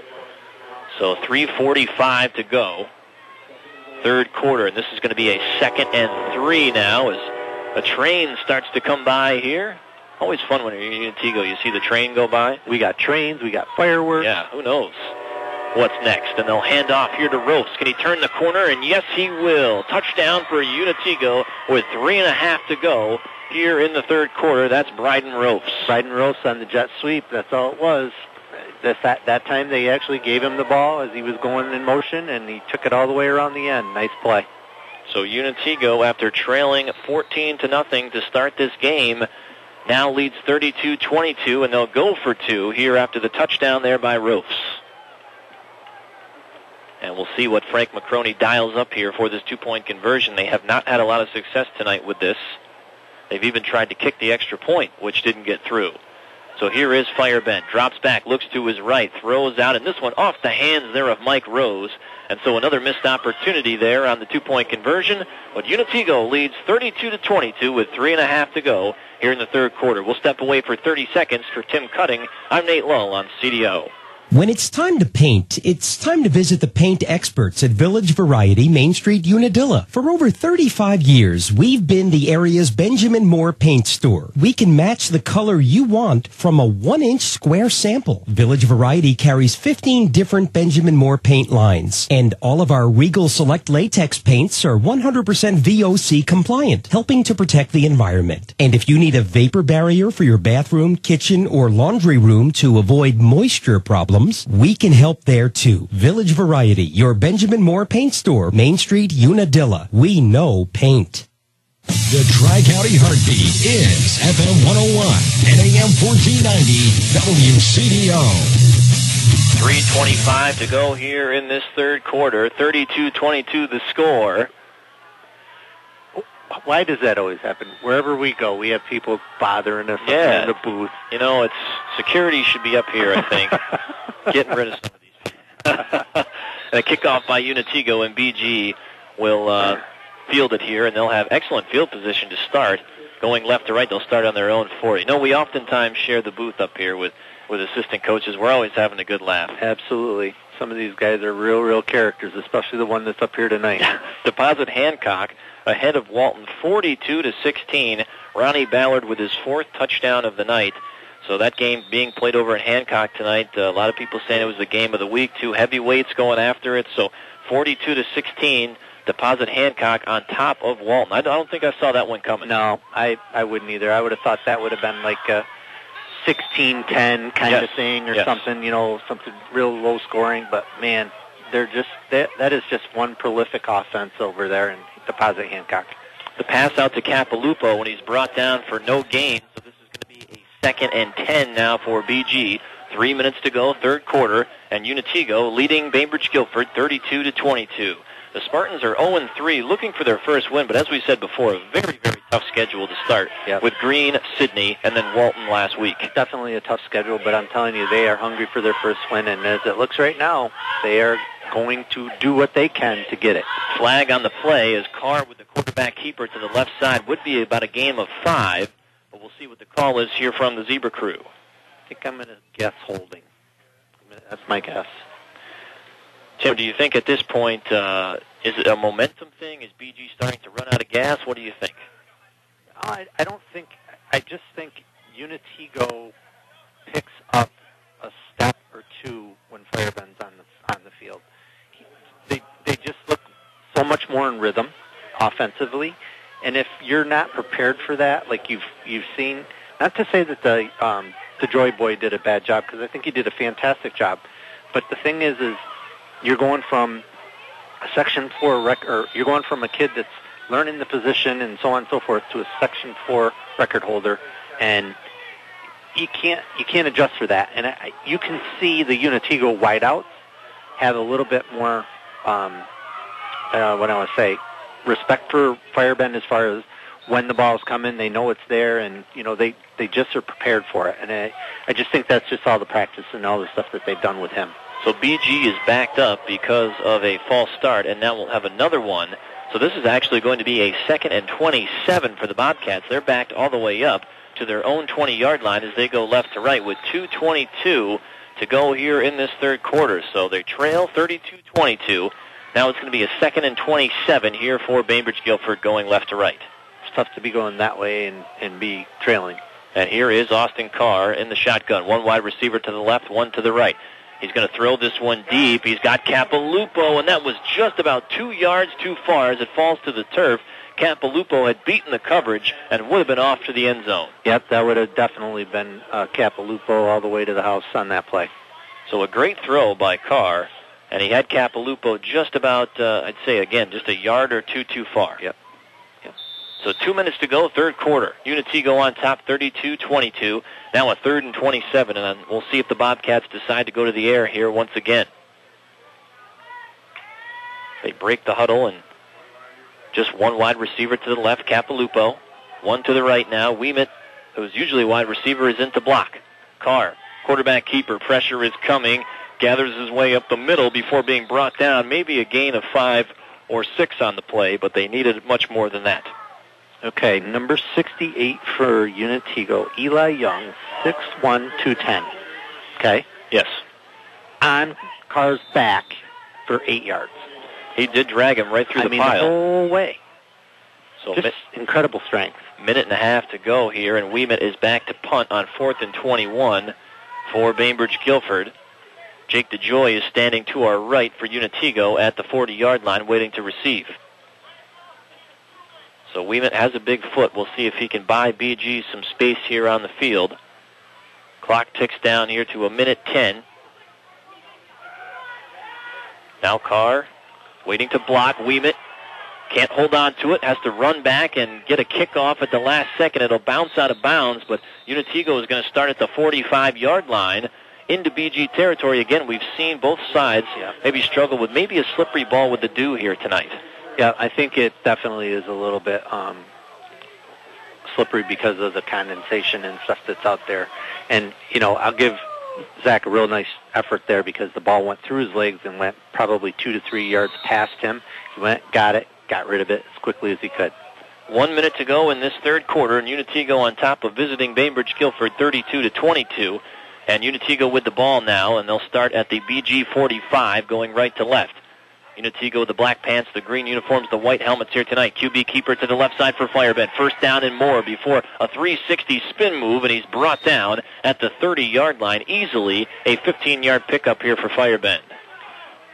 So three forty-five to go. Third quarter, and this is going to be a second and three now as a train starts to come by here. Always fun when you're in Unitigo. You see the train go by. We got trains, we got fireworks. Yeah, who knows what's next. And they'll hand off here to Ropes. Can he turn the corner? And yes, he will. Touchdown for Unitigo with three and a half to go here in the third quarter. That's Bryden Ropes. Bryden Ropes on the jet sweep. That's all it was. This, that, that time they actually gave him the ball as he was going in motion, and he took it all the way around the end. Nice play. So Unitigo, after trailing fourteen to nothing to start this game, now leads thirty-two twenty-two, and they'll go for two here after the touchdown there by Ropes. And we'll see what Frank McCroney dials up here for this two-point conversion. They have not had a lot of success tonight with this. They've even tried to kick the extra point, which didn't get through. So here is Firebend. Drops back, looks to his right, throws out, and this one off the hands there of Mike Rose. And so another missed opportunity there on the two-point conversion. But Unitigo leads thirty-two to twenty-two with three and a half to go here in the third quarter. We'll step away for thirty seconds for Tim Cutting. I'm Nate Lull on C D O. When it's time to paint, it's time to visit the paint experts at Village Variety, Main Street, Unadilla. For over thirty-five years, we've been the area's Benjamin Moore paint store. We can match the color you want from a one-inch square sample. Village Variety carries fifteen different Benjamin Moore paint lines, and all of our Regal Select latex paints are one hundred percent V O C compliant, helping to protect the environment. And if you need a vapor barrier for your bathroom, kitchen, or laundry room to avoid moisture problems, we can help there too. Village Variety, your Benjamin Moore paint store, Main Street, Unadilla. We know paint. The Tri-County Heartbeat is F M one oh one and A M fourteen ninety W C D O. three twenty-five to go here in this third quarter. thirty-two twenty-two the score. Why does that always happen? Wherever we go, we have people bothering us Yeah. in the booth. You know, it's security should be up here, I think, getting rid of some of these. And a kickoff by Unitigo, and B G will uh, field it here, and they'll have excellent field position to start. Going left to right, they'll start on their own forty. No, we oftentimes share the booth up here with, with assistant coaches. We're always having a good laugh. Absolutely. Some of these guys are real, real characters, especially the one that's up here tonight. Deposit Hancock ahead of Walton forty-two to sixteen. Ronnie Ballard with his fourth touchdown of the night. So that game being played over at Hancock tonight. Uh, a lot of people saying it was the game of the week. Two heavyweights going after it. So forty-two to sixteen. Deposit Hancock on top of Walton. I don't think I saw that one coming. No, I, I wouldn't either. I would have thought that would have been like a sixteen ten kind yes. of thing or yes. something, you know, something real low scoring. But, man, they're just that, that is just one prolific offense over there in Deposit Hancock. The pass out to Capilupo, and he's brought down for no gain. So this is going to be a second and ten now for B G. Three minutes to go, third quarter, and Unitigo leading Bainbridge Guilford thirty-two to twenty-two. The Spartans are oh and three, looking for their first win, but as we said before, a very, very tough schedule to start yep. with Greene, Sidney, and then Walton last week. Definitely a tough schedule, but I'm telling you, they are hungry for their first win, and as it looks right now, they are going to do what they can to get it. Flag on the play as Carr with the quarterback keeper to the left side would be about a game of five, but we'll see what the call is here from the Zebra crew. I think I'm going to guess holding. That's my guess. Tim, do you think at this point, uh, is it a momentum thing? Is B G starting to run out of gas? What do you think? I, I don't think, I just think Unitigo picks up a step or two when Firebend's on the, on the field. They, they just look so much more in rhythm offensively, and if you're not prepared for that, like you've, you've seen, not to say that the, um, the Joy Boy did a bad job, because I think he did a fantastic job, but the thing is, is you're going from a Section four rec- or you're going from a kid that's learning the position and so on and so forth to a Section four record holder, and you can't you can't adjust for that. And I, you can see the Unitigo wideouts have a little bit more, um, uh, what I want to say, respect for Firebend as far as when the ball's coming, they know it's there, and you know they, they just are prepared for it. And I, I just think that's just all the practice and all the stuff that they've done with him. So B G is backed up because of a false start, and now we'll have another one. So this is actually going to be a second and twenty-seven for the Bobcats. They're backed all the way up to their own twenty-yard line as they go left to right with two twenty-two to go here in this third quarter. So they trail thirty-two twenty-two. Now it's going to be a second and twenty-seven here for Bainbridge Guilford going left to right. It's tough to be going that way and, and be trailing. And here is Austin Carr in the shotgun. One wide receiver to the left, one to the right. He's going to throw this one deep. He's got Capilupo, and that was just about two yards too far as it falls to the turf. Capilupo had beaten the coverage and would have been off to the end zone. Yep, that would have definitely been uh, Capilupo all the way to the house on that play. So a great throw by Carr, and he had Capilupo just about, uh, I'd say, again, just a yard or two too far. Yep. Yep. So two minutes to go, third quarter. Unitigo on top, thirty-two twenty-two. Now a third and twenty-seven, and we'll see if the Bobcats decide to go to the air here once again. They break the huddle, and just one wide receiver to the left, Capilupo. One to the right now. Ouimet, who's usually wide receiver, is into block. Carr, quarterback keeper, pressure is coming. Gathers his way up the middle before being brought down. Maybe a gain of five or six on the play, but they needed much more than that. Okay, number sixty-eight for Unitigo, Eli Young, six one, two ten. Okay? Yes. On Carr's back for eight yards. He did drag him right through I the mean, pile. the whole way. So Just mi- incredible strength. Minute and a half to go here, and Ouimet is back to punt on fourth and twenty-one for Bainbridge Guilford. Jake DeJoy is standing to our right for Unitigo at the forty-yard line waiting to receive. So Ouimet has a big foot. We'll see if he can buy B G some space here on the field. Clock ticks down here to a minute ten. Now Carr waiting to block. Ouimet can't hold on to it. Has to run back and get a kickoff at the last second. It'll bounce out of bounds, but Unitigo is going to start at the forty-five-yard line into B G territory. Again, we've seen both sides yeah. maybe struggle with maybe a slippery ball with the dew here tonight. Yeah, I think it definitely is a little bit um, slippery because of the condensation and stuff that's out there. And, you know, I'll give Zach a real nice effort there because the ball went through his legs and went probably two to three yards past him. He went, got it, got rid of it as quickly as he could. One minute to go in this third quarter, and Unitigo on top of visiting Bainbridge Guilford thirty-two to twenty-two. And Unitigo with the ball now, and they'll start at the B G forty-five going right to left. Unitigo with the black pants, the green uniforms, the white helmets here tonight. Q B keeper to the left side for Firebend. First down and more before a three sixty spin move, and he's brought down at the thirty-yard line. Easily a fifteen-yard pickup here for Firebend.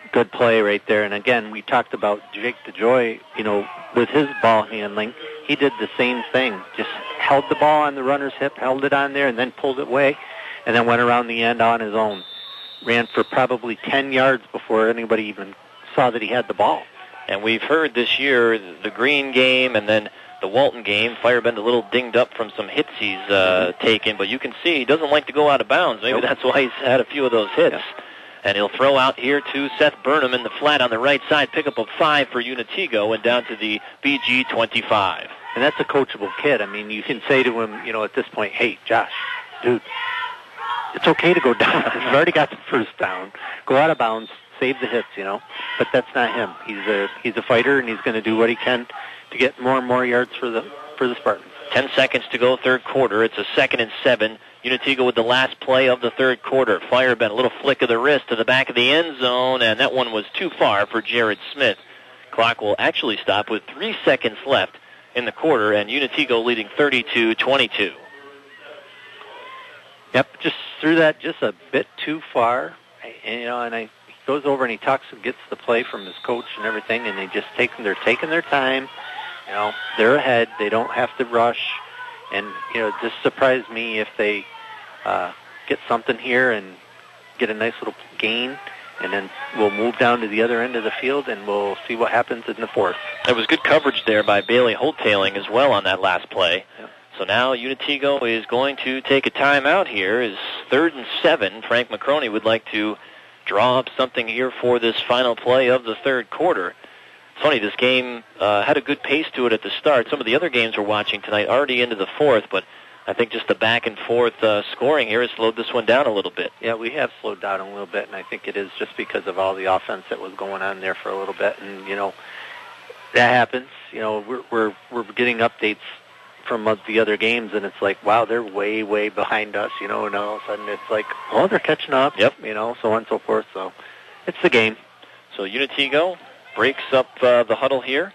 good play right there. And again, we talked about Jake DeJoy, you know, with his ball handling. He did the same thing. Just held the ball on the runner's hip, held it on there, and then pulled it away, and then went around the end on his own. Ran for probably ten yards before anybody even saw that he had the ball. And we've heard this year the Green game and then the Walton game, Firebend a little dinged up from some hits he's uh, taken, but you can see he doesn't like to go out of bounds. Maybe that's why he's had a few of those hits. Yeah. And he'll throw out here to Seth Burnham in the flat on the right side, pick up a five for Unitigo and down to the B G twenty-five. And that's a coachable kid. I mean, you can say to him, you know, at this point, hey, Josh, dude, it's okay to go down. You've already got the first down. Go out of bounds, save the hits, you know. But that's not him. He's a he's a fighter, and he's going to do what he can to get more and more yards for the for the Spartans. Ten seconds to go, third quarter. It's a second and seven. Unitigo with the last play of the third quarter. Firebend, a little flick of the wrist to the back of the end zone, and that one was too far for Jared Smith. Clock will actually stop with three seconds left in the quarter, and Unitigo leading thirty-two twenty-two. Yep, just threw that just a bit too far. And, you know, and I, he goes over and he talks and gets the play from his coach and everything, and they just take they're taking their time. You know, they're ahead. They don't have to rush. And, you know, it just surprised me if they uh, get something here and get a nice little gain, and then we'll move down to the other end of the field, and we'll see what happens in the fourth. There was good coverage there by Bailey Holttailing as well on that last play. Yep. So now Unitigo is going to take a timeout here. It's third and seven. Frank McCroney would like to draw up something here for this final play of the third quarter. It's funny, this game uh, had a good pace to it at the start. Some of the other games we're watching tonight already into the fourth, but I think just the back-and-forth uh, scoring here has slowed this one down a little bit. Yeah, we have slowed down a little bit, and I think it is just because of all the offense that was going on there for a little bit. And, you know, that happens. You know, we're we're, we're getting updates from uh, the other games, and it's like, wow, they're way, way behind us, you know, and all of a sudden it's like, oh, they're catching up, yep. you know, so on and so forth. So it's the game. So Unitigo breaks up uh, the huddle here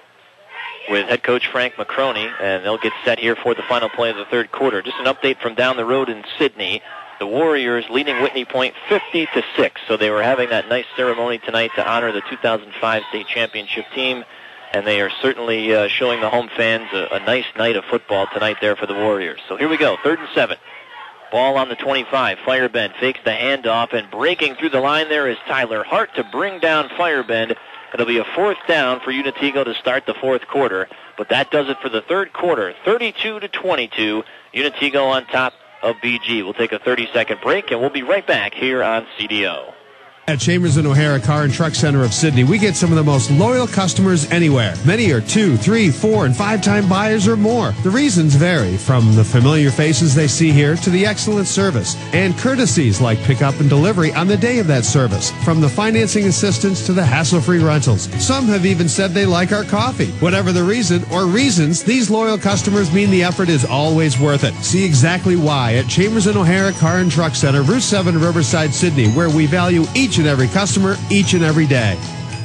with head coach Frank McCroney, and they'll get set here for the final play of the third quarter. Just an update from down the road in Sydney. The Warriors leading Whitney Point fifty to six, so they were having that nice ceremony tonight to honor the two thousand five state championship team, and they are certainly uh, showing the home fans a, a nice night of football tonight there for the Warriors. So here we go, third and seven. Ball on the twenty-five. Firebend fakes the handoff, and breaking through the line there is Tyler Hart to bring down Firebend. It'll be a fourth down for Unitigo to start the fourth quarter, but that does it for the third quarter. thirty-two to twenty-two, Unitigo on top of B G. We'll take a thirty-second break, and we'll be right back here on C D O. At Chambers and O'Hara Car and Truck Center of Sydney, we get some of the most loyal customers anywhere. Many are two, three, four, and five-time buyers or more. The reasons vary, from the familiar faces they see here to the excellent service and courtesies like pickup and delivery on the day of that service. From the financing assistance to the hassle-free rentals. Some have even said they like our coffee. Whatever the reason or reasons, these loyal customers mean the effort is always worth it. See exactly why at Chambers and O'Hara Car and Truck Center, Route seven, Riverside, Sydney, where we value each and every customer, each and every day.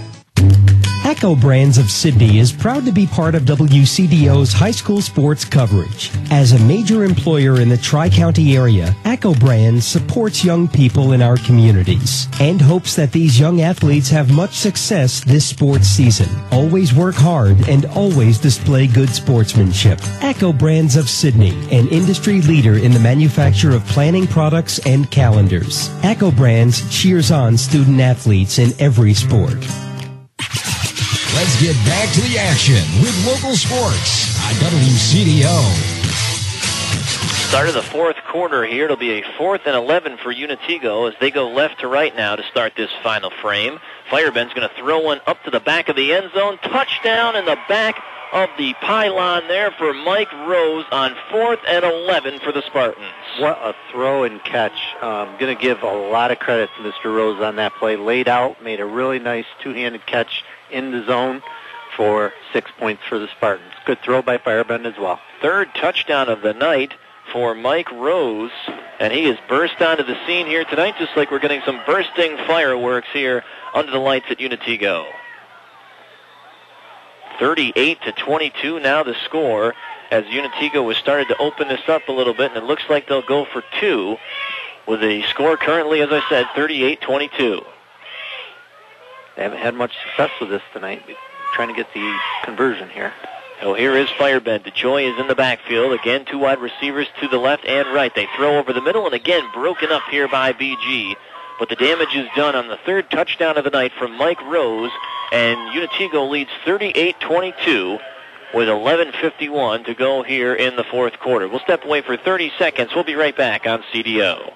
Echo Brands of Sydney is proud to be part of W C D O's high school sports coverage. As a major employer in the Tri-County area, Echo Brands supports young people in our communities and hopes that these young athletes have much success this sports season. Always work hard and always display good sportsmanship. Echo Brands of Sydney, an industry leader in the manufacture of planning products and calendars. Echo Brands cheers on student athletes in every sport. Let's get back to the action with local sports on W C D O. Start of the fourth quarter here. It'll be a fourth and eleven for Unitigo as they go left to right now to start this final frame. Firebend's going to throw one up to the back of the end zone. Touchdown in the back of the pylon there for Mike Rose on fourth and eleven for the Spartans. What a throw and catch. Um, going to give a lot of credit to Mister Rose on that play. Laid out, made a really nice two-handed catch in the zone for six points for the Spartans. Good throw by Firebend as well. Third touchdown of the night for Mike Rose, and he has burst onto the scene here tonight, just like we're getting some bursting fireworks here under the lights at Unitigo. thirty-eight to twenty-two now the score, as Unitigo has started to open this up a little bit, and it looks like they'll go for two, with the score currently, as I said, thirty-eight twenty-two. they haven't had much success with this tonight, trying to get the conversion here. So here is Firebend. DeJoy is in the backfield. Again, two wide receivers to the left and right. They throw over the middle, and again, broken up here by B G. But the damage is done on the third touchdown of the night from Mike Rose, and Unitego leads thirty-eight twenty-two with eleven fifty-one to go here in the fourth quarter. We'll step away for thirty seconds. We'll be right back on C D O.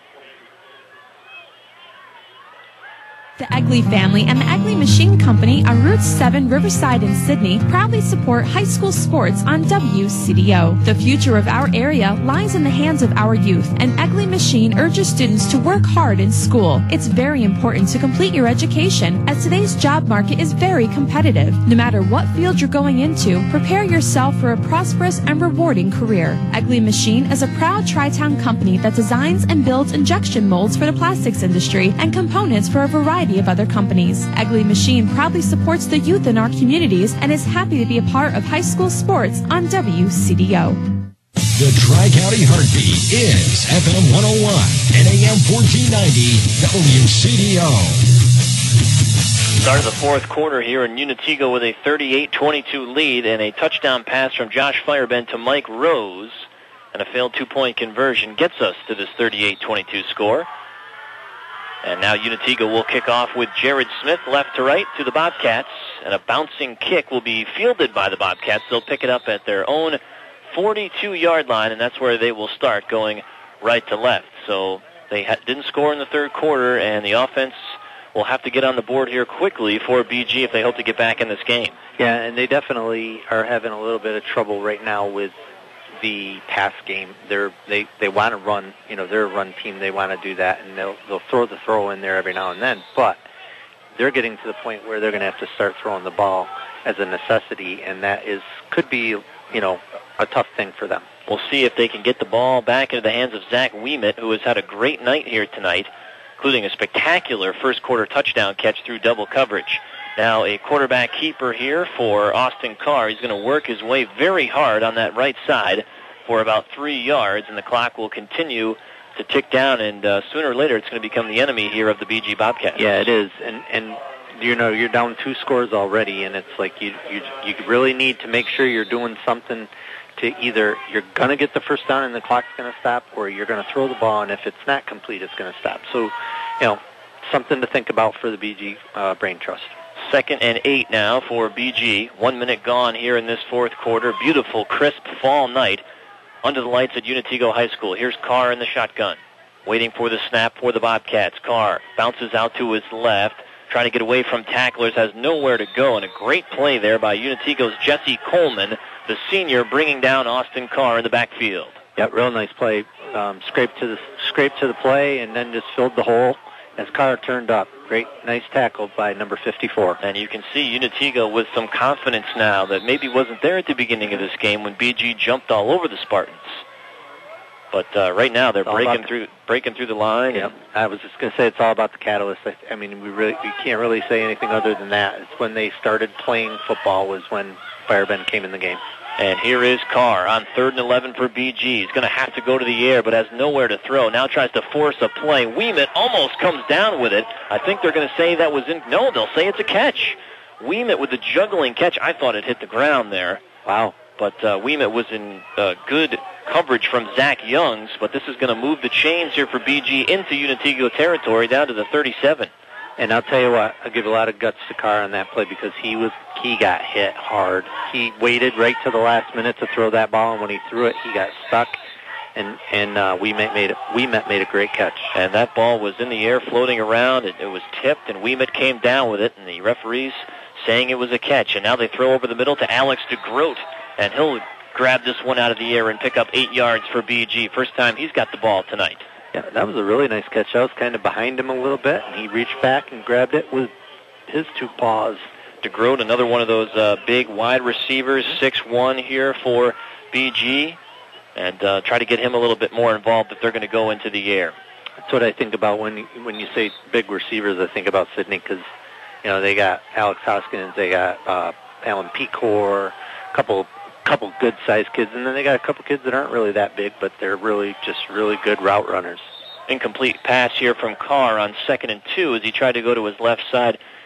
The Egley family and the Egley Machine Company on Route seven, Riverside in Sydney proudly support high school sports on W C D O. The future of our area lies in the hands of our youth, and Egley Machine urges students to work hard in school. It's very important to complete your education, as today's job market is very competitive. No matter what field you're going into, prepare yourself for a prosperous and rewarding career. Egley Machine is a proud Tri-Town company that designs and builds injection molds for the plastics industry and components for a variety of other companies. Egley Machine proudly supports the youth in our communities and is happy to be a part of high school sports on W C D O. The Tri-County Heartbeat is F M one oh one and A M fourteen ninety W C D O. Start of the fourth quarter here in Unitego with a thirty-eight twenty-two lead and a touchdown pass from Josh Firebend to Mike Rose, and a failed two-point conversion gets us to this thirty-eight twenty-two score. And now Unitego will kick off with Jared Smith left to right to the Bobcats, and a bouncing kick will be fielded by the Bobcats. They'll pick it up at their own forty-two-yard line, and that's where they will start, going right to left. So they ha- didn't score in the third quarter, and the offense will have to get on the board here quickly for B G if they hope to get back in this game. Yeah, and they definitely are having a little bit of trouble right now with the pass game. They're, they they want to run, you know, they're a run team. They want to do that, and they'll they'll throw the throw in there every now and then. But they're getting to the point where they're going to have to start throwing the ball as a necessity, and that is could be, you know, a tough thing for them. We'll see if they can get the ball back into the hands of Zach Ouimet, who has had a great night here tonight, including a spectacular first quarter touchdown catch through double coverage. Now a quarterback keeper here for Austin Carr. He's going to work his way very hard on that right side for about three yards, and the clock will continue to tick down, and uh, sooner or later it's going to become the enemy here of the B G Bobcats. Yeah, it is, and and you know you're down two scores already, and it's like you you you really need to make sure you're doing something to either you're going to get the first down and the clock's going to stop, or you're going to throw the ball, and if it's not complete, it's going to stop. So, you know, something to think about for the B G uh, Brain Trust. Second and eight now for B G. One minute gone here in this fourth quarter. Beautiful, crisp fall night under the lights at Unitego High School. Here's Carr in the shotgun, waiting for the snap for the Bobcats. Carr bounces out to his left, trying to get away from tacklers, has nowhere to go, and a great play there by Unitego's Jesse Coleman, the senior, bringing down Austin Carr in the backfield. Yeah, real nice play. Um, scraped to the scraped to the play, and then just filled the hole as Carr turned up. Great, nice tackle by number fifty-four. And you can see Unitego with some confidence now that maybe wasn't there at the beginning of this game when B G jumped all over the Spartans. But uh, right now they're breaking through, breaking through the line. Yeah, I was just going to say it's all about the catalyst. I, I mean, we really we can't really say anything other than that. It's when they started playing football was when Firebend came in the game. And here is Carr on third and eleven for B G. He's going to have to go to the air, but has nowhere to throw. Now tries to force a play. Ouimet almost comes down with it. I think they're going to say that was in... No, they'll say it's a catch. Ouimet with the juggling catch. I thought it hit the ground there. Wow. But uh, Ouimet was in uh, good coverage from Zach Youngs, but this is going to move the chains here for B G into Unitego territory down to the thirty-seven. And I'll tell you what, I'll give a lot of guts to Carr on that play because he was he got hit hard. He waited right to the last minute to throw that ball, and when he threw it, he got stuck. And and uh, Ouimet made it. Ouimet made a great catch. And that ball was in the air, floating around. It, it was tipped, and Ouimet came down with it. And the referees saying it was a catch. And now they throw over the middle to Alex DeGroat, and he'll grab this one out of the air and pick up eight yards for B G. First time he's got the ball tonight. Yeah, that was a really nice catch. I was kind of behind him a little bit, and he reached back and grabbed it with his two paws. DeGroat, another one of those uh, big wide receivers, six one here for B G, and uh, try to get him a little bit more involved if they're going to go into the air. That's what I think about when you, when you say big receivers. I think about Sydney because, you know, they got Alex Hoskins, they got uh, Alan Pecor, a couple couple good-sized kids, and then they got a couple kids that aren't really that big, but they're really just really good route runners. Incomplete pass here from Carr on second and two as he tried to go to his left side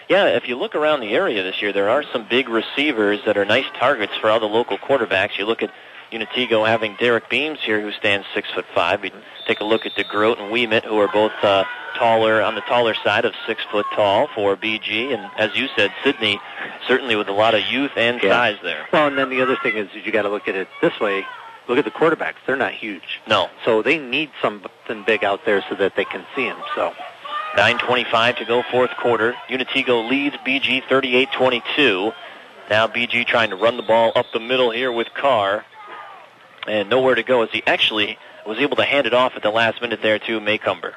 Yeah, if you look around the area this year, there are some big receivers that are nice targets for all the local quarterbacks. You look at Unitigo having Derek Beams here, who stands six foot five. You take a look at DeGroat and Wiemet, who are both uh, taller on the taller side of six foot tall for B G. And as you said, Sidney certainly with a lot of youth and yeah. size there. Well, and then the other thing is you got to look at it this way. Look at the quarterbacks; they're not huge. No. So they need something big out there so that they can see him. So. nine twenty-five to go, fourth quarter. Unitigo leads B G thirty-eight twenty-two. Now B G trying to run the ball up the middle here with Carr. And nowhere to go as he actually was able to hand it off at the last minute there to Maycumber.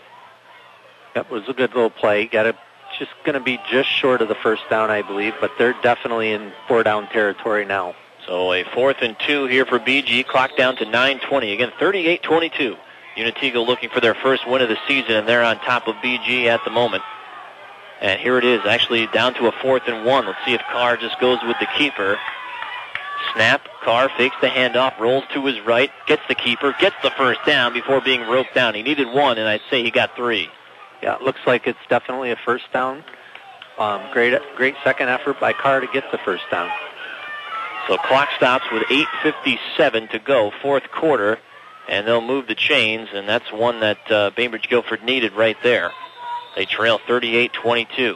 That was a good little play. Got it. Just going to be just short of the first down, I believe, but they're definitely in four-down territory now. So a fourth and two here for B G. Clock down to nine twenty. Again, thirty-eight twenty-two. Unitigo looking for their first win of the season, and they're on top of B G at the moment. And here it is, actually down to a fourth and one. Let's see if Carr just goes with the keeper. Snap, Carr fakes the handoff, rolls to his right, gets the keeper, gets the first down before being roped down. He needed one, and I'd say he got three. Yeah, it looks like it's definitely a first down. Um, great, great second effort by Carr to get the first down. So clock stops with eight fifty-seven to go, fourth quarter, and they'll move the chains, and that's one that uh, Bainbridge Guilford needed right there. They trail thirty-eight twenty-two.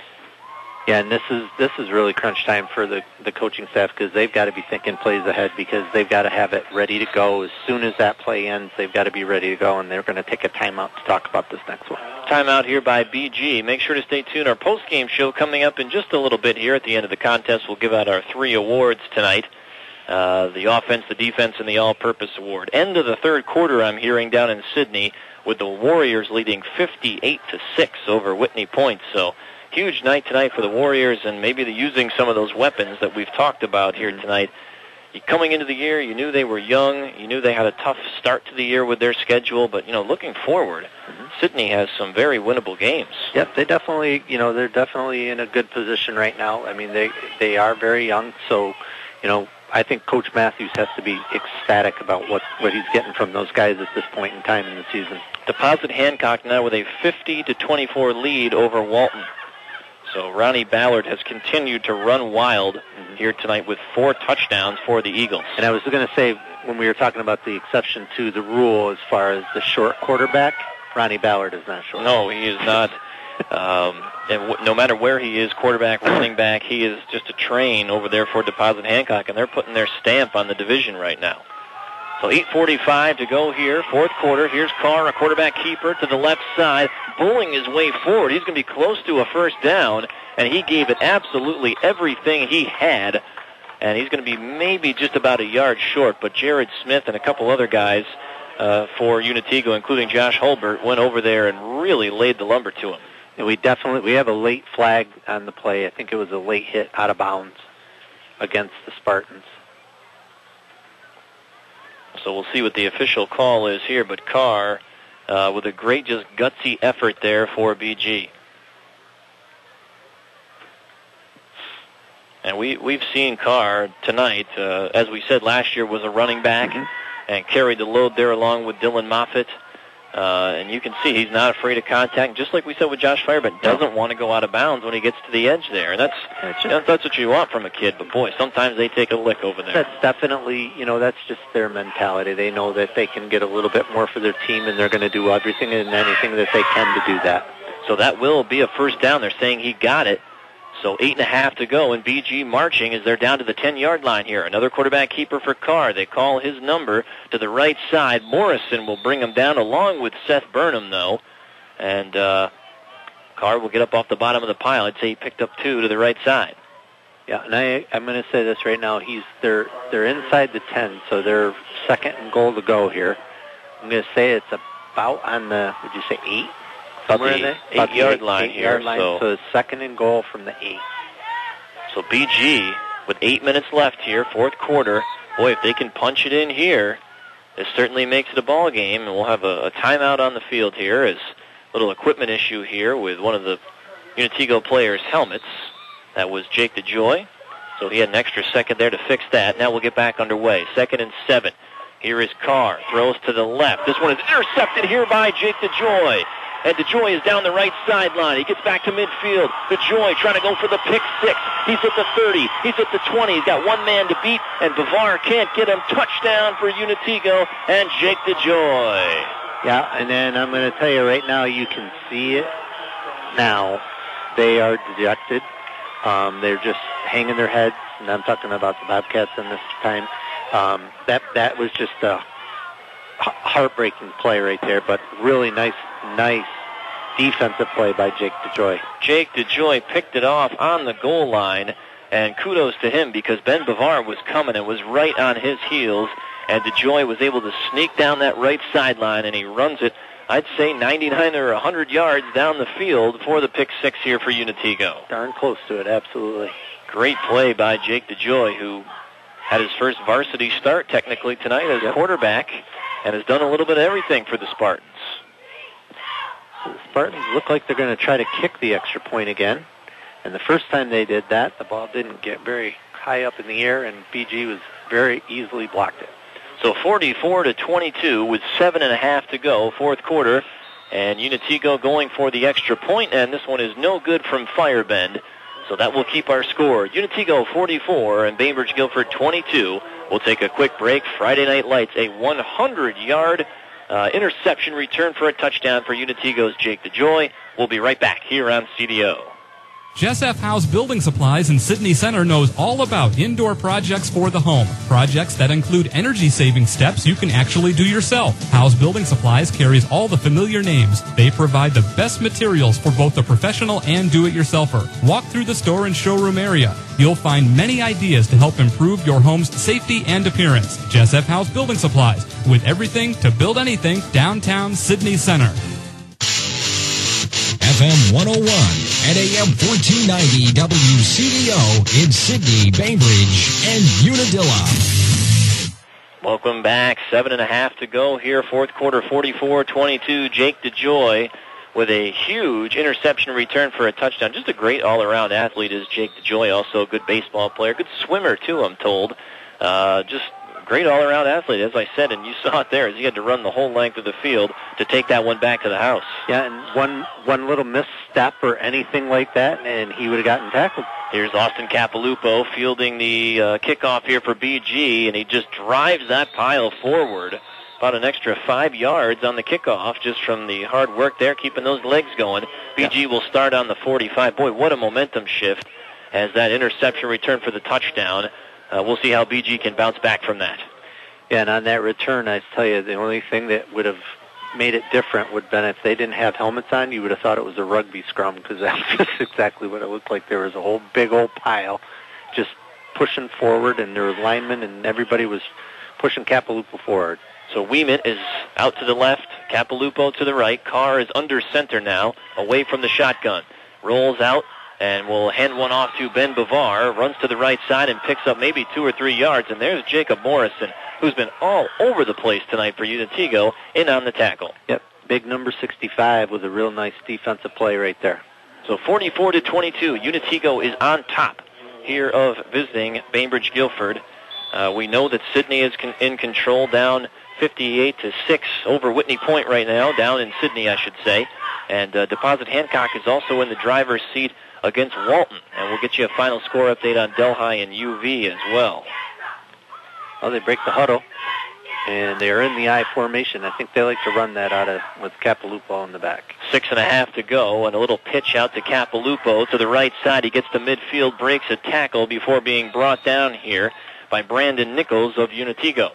Yeah, and this is this is really crunch time for the, the coaching staff because they've got to be thinking plays ahead because they've got to have it ready to go. As soon as that play ends, they've got to be ready to go, and they're going to take a timeout to talk about this next one. Timeout here by B G. Make sure to stay tuned. Our post-game show coming up in just a little bit here. At the end of the contest, we'll give out our three awards tonight. Uh, the offense, the defense, and the all-purpose award. End of the third quarter, I'm hearing, down in Sidney, with the Warriors leading fifty-eight to six over Whitney Point. So huge night tonight for the Warriors, and maybe the using some of those weapons that we've talked about here tonight. Coming into the year, you knew they were young. You knew they had a tough start to the year with their schedule, but, you know, looking forward, mm-hmm. Sidney has some very winnable games. Yep, they definitely, you know, they're definitely in a good position right now. I mean, they they are very young, so, you know, I think Coach Matthews has to be ecstatic about what, what he's getting from those guys at this point in time in the season. Deposit Hancock now with a fifty to twenty-four lead over Walton. So Ronnie Ballard has continued to run wild mm-hmm. here tonight with four touchdowns for the Eagles. And I was going to say, when we were talking about the exception to the rule as far as the short quarterback, Ronnie Ballard is not short. No, he is not. um, and w- no matter where he is, quarterback, running back, he is just a train over there for Deposit Hancock, and they're putting their stamp on the division right now. So eight forty-five to go here, fourth quarter. Here's Carr, a quarterback keeper to the left side, bowling his way forward. He's going to be close to a first down, and he gave it absolutely everything he had, and he's going to be maybe just about a yard short, but Jared Smith and a couple other guys uh, for Unitigo, including Josh Holbert, went over there and really laid the lumber to him. And we definitely, we have a late flag on the play. I think it was a late hit out of bounds against the Spartans. So we'll see what the official call is here, but Carr uh, with a great, just gutsy effort there for B G. And we, we've seen Carr tonight, uh, as we said last year, was a running back mm-hmm. and carried the load there along with Dylan Moffitt. Uh, and you can see he's not afraid of contact, just like we said with Josh Fireman, doesn't want to go out of bounds when he gets to the edge there. And that's you know, that's what you want from a kid, but boy, sometimes they take a lick over there. That's definitely, you know, that's just their mentality. They know that they can get a little bit more for their team, and they're going to do everything and anything that they can to do that. So that will be a first down. They're saying he got it. So eight and a half to go, and B G marching as they're down to the ten-yard line here. Another quarterback keeper for Carr. They call his number to the right side. Morrison will bring him down along with Seth Burnham, though. And uh, Carr will get up off the bottom of the pile. I'd say he picked up two to the right side. Yeah, and I, I'm going to say this right now. He's they're they're inside the ten, so they're second and goal to go here. I'm going to say it's about on the, would you say eight? About the eight-yard line here. Line, so, so it's second and goal from the eight. So B G, with eight minutes left here, fourth quarter, boy, if they can punch it in here, this certainly makes it a ball game, and we'll have a, a timeout on the field here as a little equipment issue here with one of the Unitigo players' helmets. That was Jake DeJoy, so he had an extra second there to fix that. Now we'll get back underway. Second and seven. Here is Carr, throws to the left. This one is intercepted here by Jake DeJoy. and DeJoy is down the right sideline. He gets back to midfield. DeJoy trying to go for the pick six. He's at the thirty. He's at the twenty. He's got one man to beat, and Bavar can't get him. Touchdown for Unitego and Jake DeJoy. Yeah, and then I'm going to tell you right now, you can see it now. They are dejected. Um, they're just hanging their heads, and I'm talking about the Bobcats in this time. Um, that that was just a heartbreaking play right there, but really nice, nice defensive play by Jake DeJoy. Jake DeJoy picked it off on the goal line, and kudos to him because Ben Bavar was coming and was right on his heels, and DeJoy was able to sneak down that right sideline, and he runs it, I'd say ninety-nine or one hundred yards down the field for the pick six here for Unitego. Darn close to it, absolutely. Great play by Jake DeJoy, who had his first varsity start technically tonight as yep. quarterback and has done a little bit of everything for the Spartans. So the Spartans look like they're going to try to kick the extra point again. And the first time they did that, the ball didn't get very high up in the air, and B G was very easily blocked it. So forty-four to twenty-two with seven and a half to go, fourth quarter, and Unitego going for the extra point, and this one is no good from Firebend. So that will keep our score. Unitego forty-four and Bainbridge Guilford twenty-two. We'll take a quick break. Friday Night Lights, a one hundred yard uh, interception return for a touchdown for Unitego's Jake DeJoy. We'll be right back here on C D O. Jessef House Building Supplies in Sydney Center knows all about indoor projects for the home. Projects that include energy-saving steps you can actually do yourself. House Building Supplies carries all the familiar names. They provide the best materials for both the professional and do-it-yourselfer. Walk through the store and showroom area. You'll find many ideas to help improve your home's safety and appearance. Jessef House Building Supplies, with everything to build anything, downtown Sydney Center. F M one oh one and A M fourteen ninety W C D O in Sydney, Bainbridge, and Unadilla. Welcome back. Seven and a half to go here. Fourth quarter, forty-four twenty-two. Jake DeJoy with a huge interception return for a touchdown. Just a great all-around athlete is Jake DeJoy. Also a good baseball player. Good swimmer, too, I'm told. Uh, just great all-around athlete, as I said, and you saw it there as he had to run the whole length of the field to take that one back to the house. Yeah, and one one little misstep or anything like that, and he would have gotten tackled. Here's Austin Capilupo fielding the uh, kickoff here for B G, and he just drives that pile forward about an extra five yards on the kickoff just from the hard work there, keeping those legs going. B G yeah. will start on the forty-five. Boy, what a momentum shift as that interception return for the touchdown. Uh, we'll see how B G can bounce back from that. Yeah, and on that return, I tell you, the only thing that would have made it different would have been if they didn't have helmets on, you would have thought it was a rugby scrum, because that's just exactly what it looked like. There was a whole big old pile just pushing forward, and there were linemen, and everybody was pushing Capilupo forward. So Weeman is out to the left, Capilupo to the right. Carr is under center now, away from the shotgun. Rolls out and will hand one off to Ben Bavar. Runs to the right side and picks up maybe two or three yards. And there's Jacob Morrison, who's been all over the place tonight for Unitego, in on the tackle. Yep, big number sixty-five with a real nice defensive play right there. So forty-four to twenty-two, Unitego is on top here of visiting Bainbridge Guilford. Uh, we know that Sydney is con- in control, down fifty-eight to six over Whitney Point right now, down in Sydney, I should say. And uh, Deposit Hancock is also in the driver's seat against Walton. And we'll get you a final score update on Delhi and U V as well. Well, they break the huddle, and they're in the I formation. I think they like to run that out of with Capilupo in the back. Six and a half to go, and a little pitch out to Capilupo to the right side. He gets to midfield, breaks a tackle before being brought down here by Brandon Nichols of Unitego.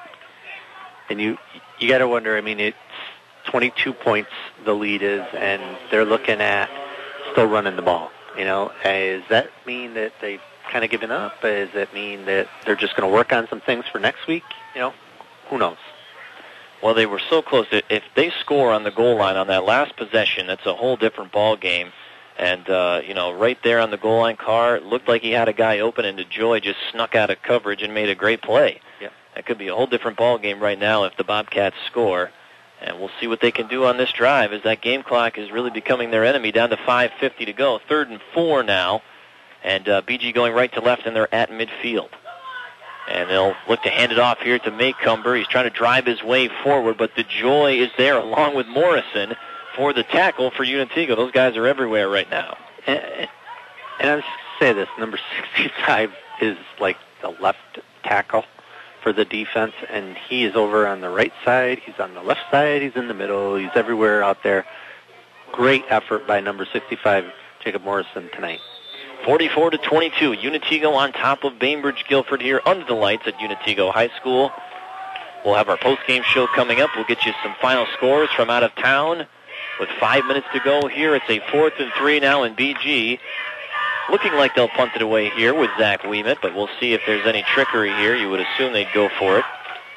And you you got to wonder, I mean, it's twenty-two points the lead is, and they're looking at still running the ball. You know, does that mean that they've kind of given up? Does it mean that they're just going to work on some things for next week? You know, who knows? Well, they were so close. If they score on the goal line on that last possession, that's a whole different ball game. And, uh, you know, right there on the goal line, Carr looked like he had a guy open, and DeJoy just snuck out of coverage and made a great play. Yeah. That could be a whole different ball game right now if the Bobcats score. And we'll see what they can do on this drive as that game clock is really becoming their enemy, down to five fifty to go. Third and four now. And uh, B G going right to left, and they're at midfield. And they'll look to hand it off here to Maycumber. He's trying to drive his way forward, but DeJoy is there along with Morrison for the tackle for Unitigo. Those guys are everywhere right now. And, and I was say this, number sixty-five is like the left tackle for the defense, and he is over on the right side. He's on the left side. He's in the middle. He's everywhere out there. Great effort by number sixty-five, Jacob Morrison, tonight. forty-four to twenty-two. Unitigo on top of Bainbridge Guilford here under the lights at Unitigo High School. We'll have our post-game show coming up. We'll get you some final scores from out of town. With five minutes to go here, it's a fourth and three now in B G. Looking like they'll punt it away here with Zach Ouimet, but we'll see if there's any trickery here. You would assume they'd go for it.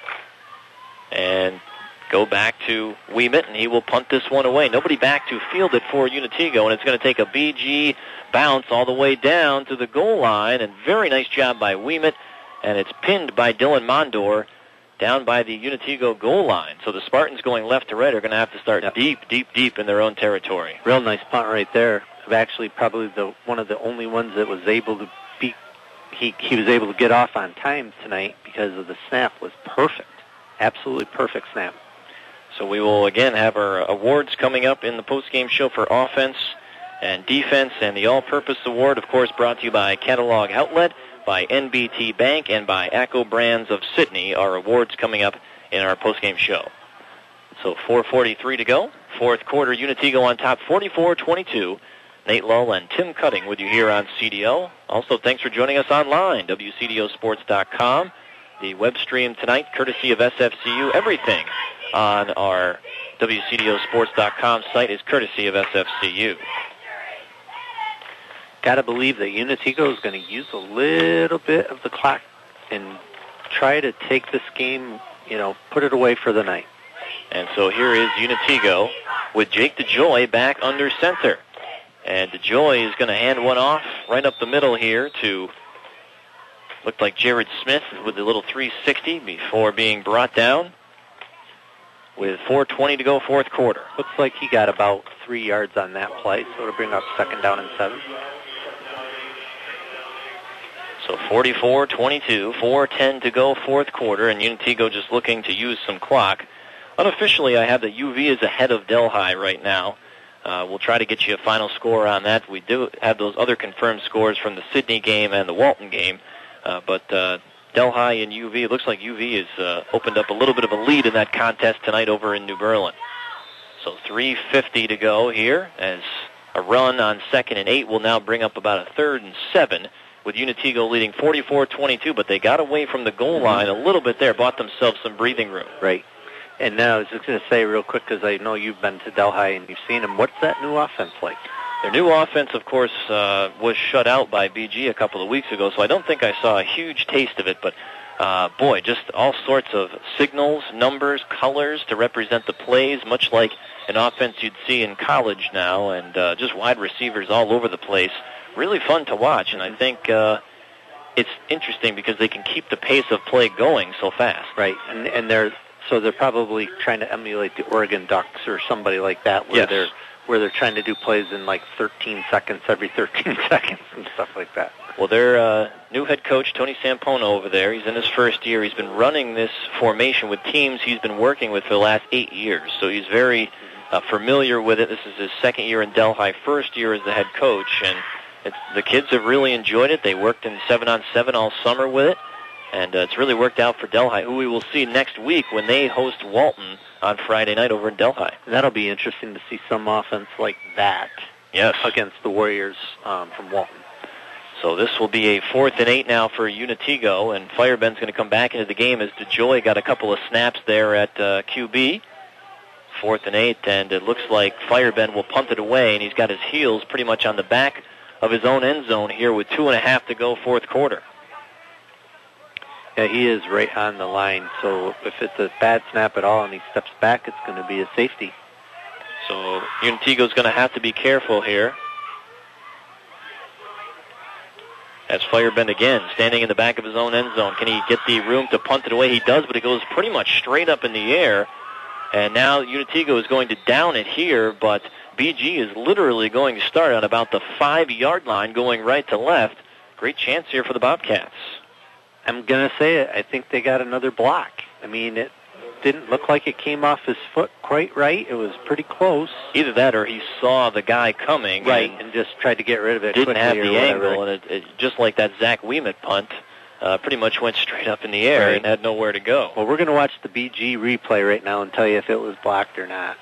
And go back to Ouimet, and he will punt this one away. Nobody back to field it for Unitigo, and it's going to take a B G bounce all the way down to the goal line, and very nice job by Ouimet, and it's pinned by Dylan Mondor down by the Unitigo goal line. So the Spartans going left to right are going to have to start yep. deep, deep, deep in their own territory. Real nice punt right there. Actually, probably the one of the only ones that was able to be, he, he was able to get off on time tonight because of the snap was perfect. Absolutely perfect snap. So we will again have our awards coming up in the post-game show for offense and defense, and the all-purpose award, of course, brought to you by Catalog Outlet, by N B T Bank, and by ACCO Brands of Sydney. Our awards coming up in our post-game show. So four forty-three to go. Fourth quarter, Unitigo on top, forty-four twenty-two. Nate Lull and Tim Cutting with you here on C D O. Also, thanks for joining us online, W C D O sports dot com. The web stream tonight, courtesy of S F C U. Everything on our W C D O sports dot com site is courtesy of S F C U. Got to believe that Unitigo is going to use a little bit of the clock and try to take this game, you know, put it away for the night. And so here is Unitigo with Jake DeJoy back under center. And DeJoy is going to hand one off right up the middle here to, looked like Jared Smith with the little three sixty before being brought down with four twenty to go fourth quarter. Looks like he got about three yards on that play, so it'll bring up second down and seven. So forty-four twenty-two, four ten to go fourth quarter, and Unitigo just looking to use some clock. Unofficially, I have that U V is ahead of Delhi right now. Uh, we'll try to get you a final score on that. We do have those other confirmed scores from the Sydney game and the Walton game. Uh, but uh, Delhi and U V, it looks like U V has uh, opened up a little bit of a lead in that contest tonight over in New Berlin. So three fifty to go here as a run on second and eight will now bring up about a third and seven with Unitigo leading forty-four twenty-two, but they got away from the goal line a little bit there, bought themselves some breathing room. Right. And now I was just going to say real quick, because I know you've been to Delhi and you've seen them, what's that new offense like? Their new offense, of course, uh, was shut out by B G a couple of weeks ago, so I don't think I saw a huge taste of it, but uh, boy, just all sorts of signals, numbers, colors to represent the plays, much like an offense you'd see in college now, and uh, just wide receivers all over the place. Really fun to watch, and I think uh, it's interesting because they can keep the pace of play going so fast. Right, and, and they're so they're probably trying to emulate the Oregon Ducks or somebody like that, where yes. they're where they're trying to do plays in like thirteen seconds every thirteen seconds and stuff like that. Well, their uh, new head coach, Tony Sampono, over there, he's in his first year. He's been running this formation with teams he's been working with for the last eight years, so he's very uh, familiar with it. This is his second year in Delhi, first year as the head coach, and it's, the kids have really enjoyed it. They worked in seven on seven all summer with it. And uh, it's really worked out for Delhi, who we will see next week when they host Walton on Friday night over in Delhi. That'll be interesting to see some offense like that yes. against the Warriors um, from Walton. So this will be a fourth and eight now for Unitigo, and Fireben's going to come back into the game as DeJoy got a couple of snaps there at uh, Q B. Fourth and eight, and it looks like Fireben will punt it away, and he's got his heels pretty much on the back of his own end zone here with two and a half to go fourth quarter. Yeah, he is right on the line, so if it's a bad snap at all and he steps back, it's going to be a safety. So Unitigo's going to have to be careful here. As Firebend again, standing in the back of his own end zone. Can he get the room to punt it away? He does, but it goes pretty much straight up in the air. And now Unitigo is going to down it here, but B G is literally going to start on about the five-yard line going right to left. Great chance here for the Bobcats. I'm going to say it. I think they got another block. I mean, it, didn't look like it came off his foot quite right. It was pretty close. Either that or he saw the guy coming. Right, and, and just tried to get rid of it didn't quickly have or the whatever. angle, and it, it, just like that Zach Weemuth punt, uh, pretty much went straight up in the air Right. and had nowhere to go. Well, we're going to watch the B G replay right now and tell you if it was blocked or not.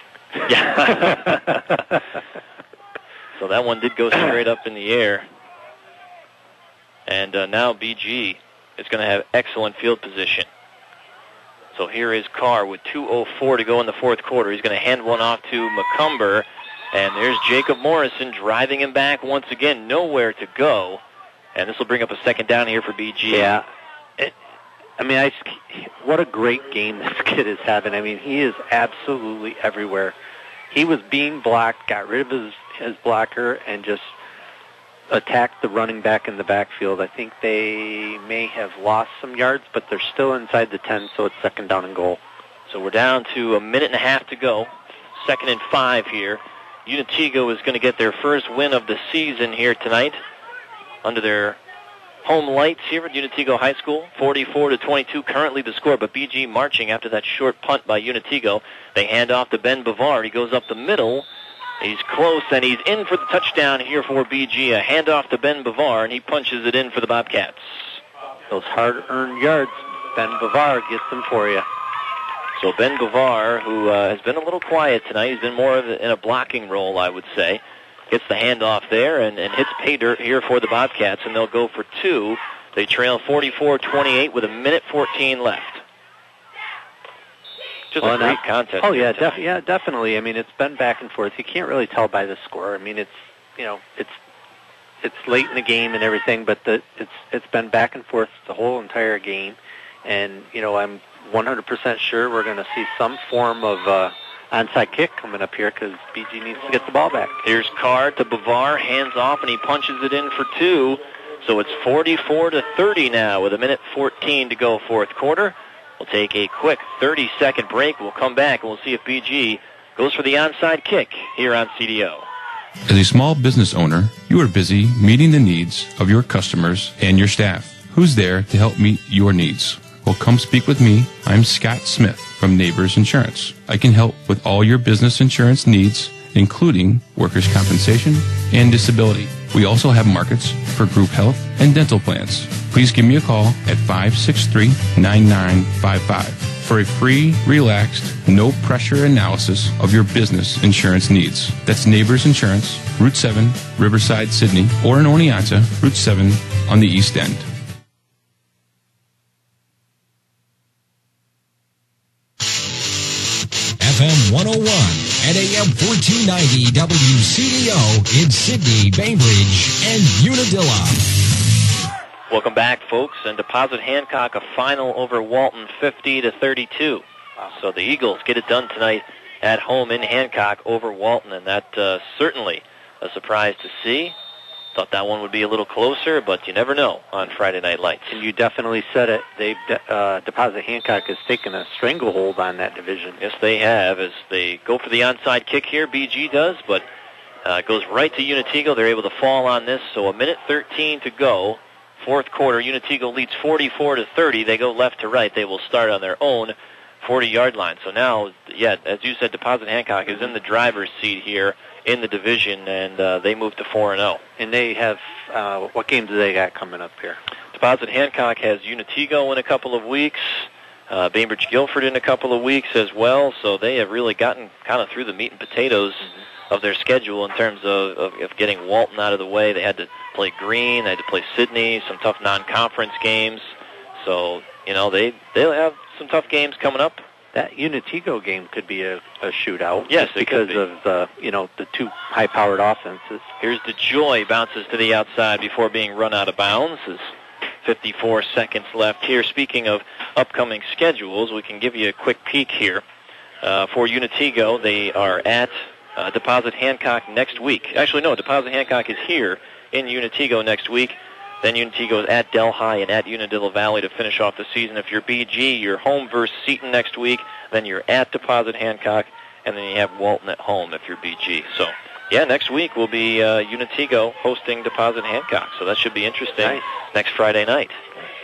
Yeah. So that one did go straight up in the air. And uh, now B G is going to have excellent field position. So here is Carr with two oh four to go in the fourth quarter. He's going to hand one off to McCumber. And there's Jacob Morrison driving him back once again. Nowhere to go. And this will bring up a second down here for B G. Yeah. It, I mean, I, what a great game this kid is having. I mean, he is absolutely everywhere. He was being blocked, got rid of his, his blocker, and just attacked the running back in the backfield. I think they may have lost some yards, but they're still inside the ten, so it's second down and goal. So we're down to a minute and a half to go. Second and five here. Unitigo is going to get their first win of the season here tonight under their home lights here at Unitigo High School. forty-four to twenty-two currently the score, but B G marching after that short punt by Unitigo. They hand off to Ben Bavard. He goes up the middle. He's close, and he's in for the touchdown here for B G. A handoff to Ben Bavard, and he punches it in for the Bobcats. Those hard-earned yards, Ben Bavard gets them for you. So Ben Bavard, who uh, has been a little quiet tonight, he's been more of a, in a blocking role, I would say, gets the handoff there and, and hits pay dirt here for the Bobcats, and they'll go for two. They trail forty-four twenty-eight with a minute fourteen left. Just well, a great now, contest. Oh yeah, def- yeah, definitely. I mean, it's been back and forth. You can't really tell by the score. I mean, it's you know, it's it's late in the game and everything, but the it's it's been back and forth the whole entire game. And you know, I'm one hundred percent sure we're going to see some form of uh, onside kick coming up here because B G needs to get the ball back. Here's Carr to Bavard, hands off, and he punches it in for two. So it's forty-four to thirty now with a minute fourteen to go fourth quarter. We'll take a quick thirty-second break. We'll come back, and we'll see if B G goes for the onside kick here on C D O. As a small business owner, you are busy meeting the needs of your customers and your staff. Who's there to help meet your needs? Well, come speak with me. I'm Scott Smith from Neighbors Insurance. I can help with all your business insurance needs, including workers' compensation and disability. We also have markets for group health and dental plans. Please give me a call at five six three, nine nine five five for a free, relaxed, no-pressure analysis of your business insurance needs. That's Neighbors Insurance, Route seven, Riverside, Sydney, or in Oneonta, Route seven on the East End. F M one oh one and A M fourteen ninety W C D O in Sydney, Bainbridge, and Unadilla. Welcome back, folks. And Deposit Hancock, a final over Walton, fifty to thirty-two. So the Eagles get it done tonight at home in Hancock over Walton, and that uh, certainly a surprise to see. Thought that one would be a little closer, but you never know on Friday Night Lights. And you definitely said it. They've uh, Deposit Hancock has taken a stranglehold on that division. Yes, they have, as they go for the onside kick here. B G does, but uh, it goes right to Unitigo. They're able to fall on this, so a minute thirteen to go. Fourth quarter, Unitigo leads forty-four to thirty. They go left to right. They will start on their own forty-yard line. So now, yeah, as you said, Deposit Hancock is in the driver's seat here in the division, and uh, they move to four and oh. And they have, uh, what game do they got coming up here? Deposit Hancock has Unitigo in a couple of weeks, uh, Bainbridge Guilford in a couple of weeks as well, so they have really gotten kind of through the meat and potatoes mm-hmm. of their schedule in terms of, of, of getting Walton out of the way. They had to play Green, they had to play Sydney, some tough non-conference games, so, you know, they, they'll have some tough games coming up. That Unitigo game could be a, a shootout. Yes, just it because could be. of the you know the two high-powered offenses. Here's DeJoy, bounces to the outside before being run out of bounds. There's fifty-four seconds left here. Speaking of upcoming schedules, we can give you a quick peek here. Uh, for Unitigo, they are at uh, Deposit Hancock next week. Actually, no, Deposit Hancock is here in Unitigo next week. Then Unitigo is at Delhi and at Unadilla Valley to finish off the season. If you're B G, you're home versus Seton next week. Then you're at Deposit Hancock, and then you have Walton at home if you're B G. So, yeah, next week will be uh, Unitigo hosting Deposit Hancock. So that should be interesting nice. Next Friday night.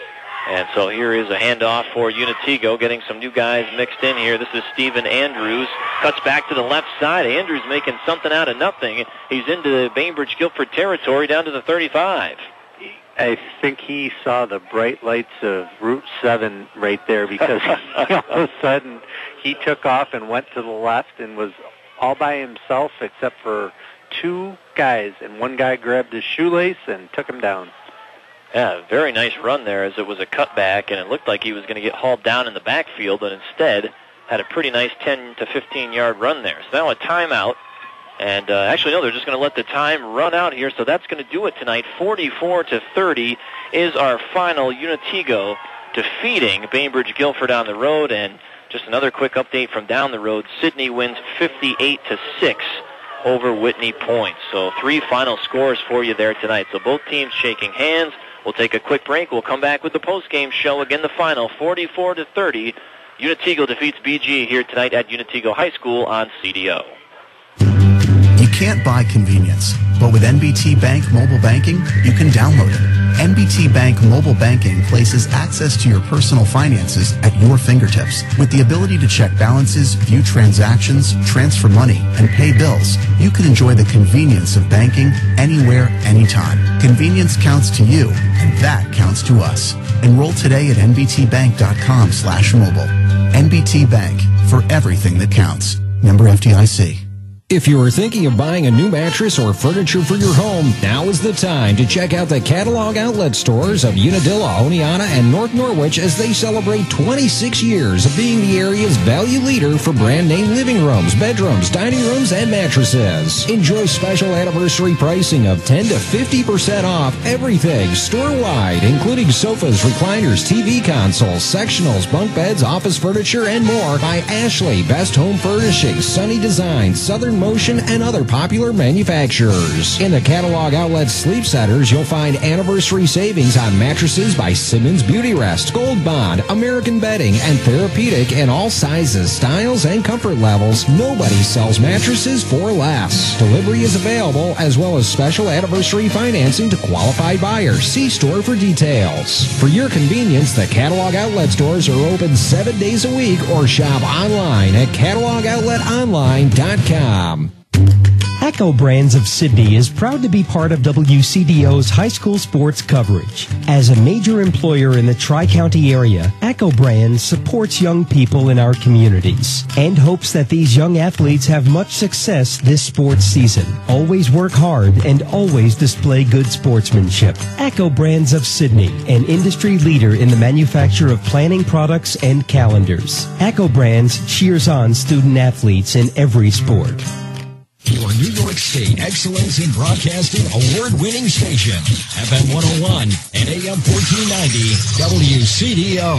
And so here is a handoff for Unitigo, getting some new guys mixed in here. This is Steven Andrews. Cuts back to the left side. Andrews making something out of nothing. He's into Bainbridge-Guilford territory down to the thirty-five. I think he saw the bright lights of Route seven right there, because he, all of a sudden he took off and went to the left and was all by himself except for two guys, and one guy grabbed his shoelace and took him down. Yeah, very nice run there, as it was a cutback, and it looked like he was going to get hauled down in the backfield, and instead had a pretty nice ten to fifteen yard run there. So now a timeout, and uh, actually, no, they're just going to let the time run out here, so that's going to do it tonight. forty-four to thirty is our final. Unitigo defeating Bainbridge-Guilford on the road, and just another quick update from down the road. Sidney wins fifty-eight to six over Whitney Point. So three final scores for you there tonight. So both teams shaking hands. We'll take a quick break. We'll come back with the post-game show. Again, the final, forty-four to thirty. Unitigo defeats B G here tonight at Unitigo High School on C D O. You can't buy convenience, but with N B T Bank Mobile Banking, you can download it. N B T Bank Mobile Banking places access to your personal finances at your fingertips. With the ability to check balances, view transactions, transfer money, and pay bills, you can enjoy the convenience of banking anywhere, anytime. Convenience counts to you, and that counts to us. Enroll today at nbtbank.com slash mobile. N B T Bank, for everything that counts. Member F D I C. If you are thinking of buying a new mattress or furniture for your home, now is the time to check out the catalog outlet stores of Unadilla, Oneonta, and North Norwich as they celebrate twenty-six years of being the area's value leader for brand name living rooms, bedrooms, dining rooms, and mattresses. Enjoy special anniversary pricing of ten to fifty percent off everything store-wide, including sofas, recliners, T V consoles, sectionals, bunk beds, office furniture, and more by Ashley, Best Home Furnishings, Sunny Design, Southern Motion, and other popular manufacturers. In the catalog outlet sleep centers, you'll find anniversary savings on mattresses by Simmons Beauty Rest, Gold Bond, American Bedding, and Therapeutic in all sizes, styles, and comfort levels. Nobody sells mattresses for less. Delivery is available, as well as special anniversary financing to qualified buyers. See store for details. For your convenience, the catalog outlet stores are open seven days a week, or shop online at catalog outlet online dot com. Echo Brands of Sydney is proud to be part of W C D O's high school sports coverage. As a major employer in the Tri-County area, Echo Brands supports young people in our communities and hopes that these young athletes have much success this sports season. Always work hard and always display good sportsmanship. Echo Brands of Sydney, an industry leader in the manufacture of planning products and calendars. Echo Brands cheers on student athletes in every sport. Your New York State Excellence in Broadcasting award-winning station, F M one oh one and A M fourteen ninety W C D O.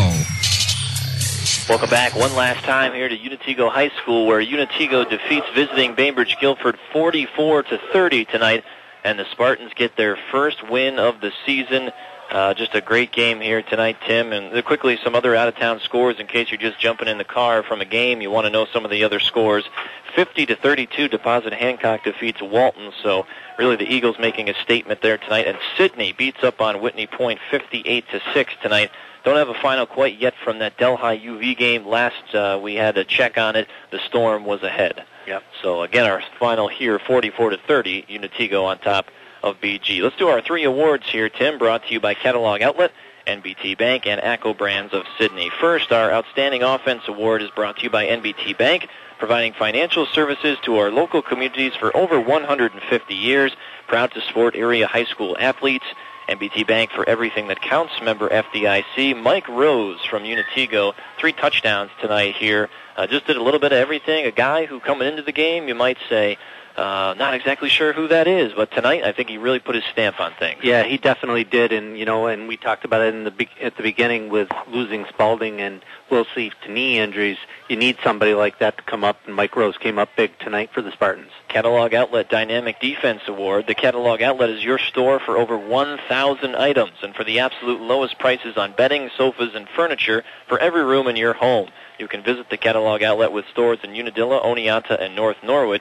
Welcome back one last time here to Unitigo High School, where Unitigo defeats visiting Bainbridge-Guilford forty-four to thirty tonight, and the Spartans get their first win of the season. Uh, just a great game here tonight, Tim. And quickly, some other out-of-town scores in case you're just jumping in the car from a game. You want to know some of the other scores. fifty to thirty-two, Deposit Hancock defeats Walton. So really the Eagles making a statement there tonight. And Sidney beats up on Whitney Point fifty-eight to six tonight. Don't have a final quite yet from that Delhi U V game. Last uh, we had a check on it, the Storm was ahead. Yep. So again, our final here, forty-four to thirty, Unitigo on top of B G. Let's do our three awards here, Tim, brought to you by Catalog Outlet, N B T Bank, and Echo Brands of Sydney. First, our Outstanding Offense Award is brought to you by N B T Bank, providing financial services to our local communities for over one hundred fifty years. Proud to support area high school athletes. N B T Bank for everything that counts. Member F D I C. Mike Rose from Unitigo, three touchdowns tonight here. Uh, just did a little bit of everything. A guy who coming into the game, you might say, Uh, not exactly sure who that is, but tonight I think he really put his stamp on things. Yeah, he definitely did, and you know, and we talked about it in the be- at the beginning with losing Spalding and Wilsey to knee injuries. You need somebody like that to come up, and Mike Rose came up big tonight for the Spartans. Catalog Outlet Dynamic Defense Award. The Catalog Outlet is your store for over one thousand items, and for the absolute lowest prices on bedding, sofas, and furniture for every room in your home. You can visit the Catalog Outlet with stores in Unadilla, Oneonta, and North Norwich.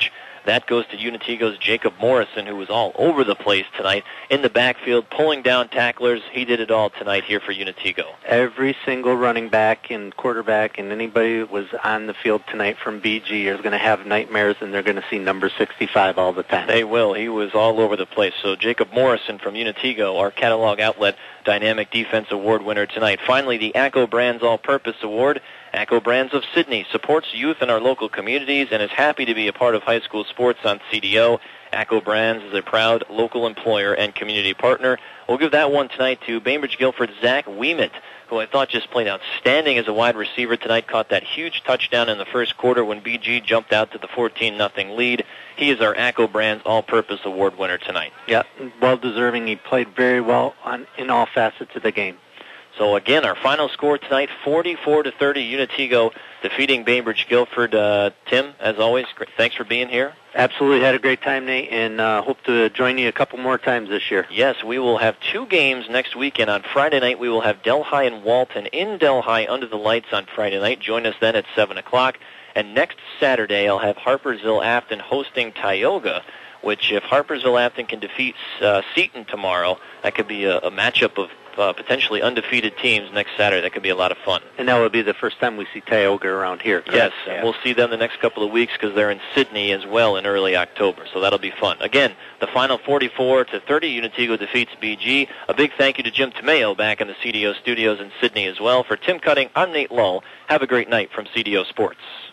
That goes to Unitego's Jacob Morrison, who was all over the place tonight in the backfield, pulling down tacklers. He did it all tonight here for Unitego. Every single running back and quarterback and anybody who was on the field tonight from B G is going to have nightmares, and they're going to see number sixty-five all the time. They will. He was all over the place. So Jacob Morrison from Unitego, our catalog outlet Dynamic Defense Award winner tonight. Finally, the ACCO Brands All-Purpose Award. ACCO Brands of Sydney supports youth in our local communities and is happy to be a part of high school sports on C D O. ACCO Brands is a proud local employer and community partner. We'll give that one tonight to Bainbridge Guilford's Zach Wiemet, who I thought just played outstanding as a wide receiver tonight, caught that huge touchdown in the first quarter when B G jumped out to the fourteen nothing lead. He is our ACCO Brands All-Purpose Award winner tonight. Yeah, well-deserving. He played very well on in all facets of the game. So again, our final score tonight, forty-four to thirty, Unitego defeating Bainbridge Guilford. Uh, Tim, as always, great, thanks for being here. Absolutely, had a great time, Nate, and uh, hope to join you a couple more times this year. Yes, we will have two games next weekend. On Friday night, we will have Delhi and Walton in Delhi under the lights on Friday night. Join us then at seven o'clock. And next Saturday, I'll have Harpersville-Afton hosting Tioga, which if Harpersville-Afton can defeat uh, Seton tomorrow, that could be a, a matchup of uh, potentially undefeated teams next Saturday. That could be a lot of fun. And that would be the first time we see Tioga around here, correct? Yes, yeah. and we'll see them the next couple of weeks because they're in Sydney as well in early October, so that'll be fun. Again, the final forty-four to thirty, Unitego defeats B G. A big thank you to Jim Tomeo back in the C D O studios in Sydney as well. For Tim Cutting, I'm Nate Lull. Have a great night from C D O Sports.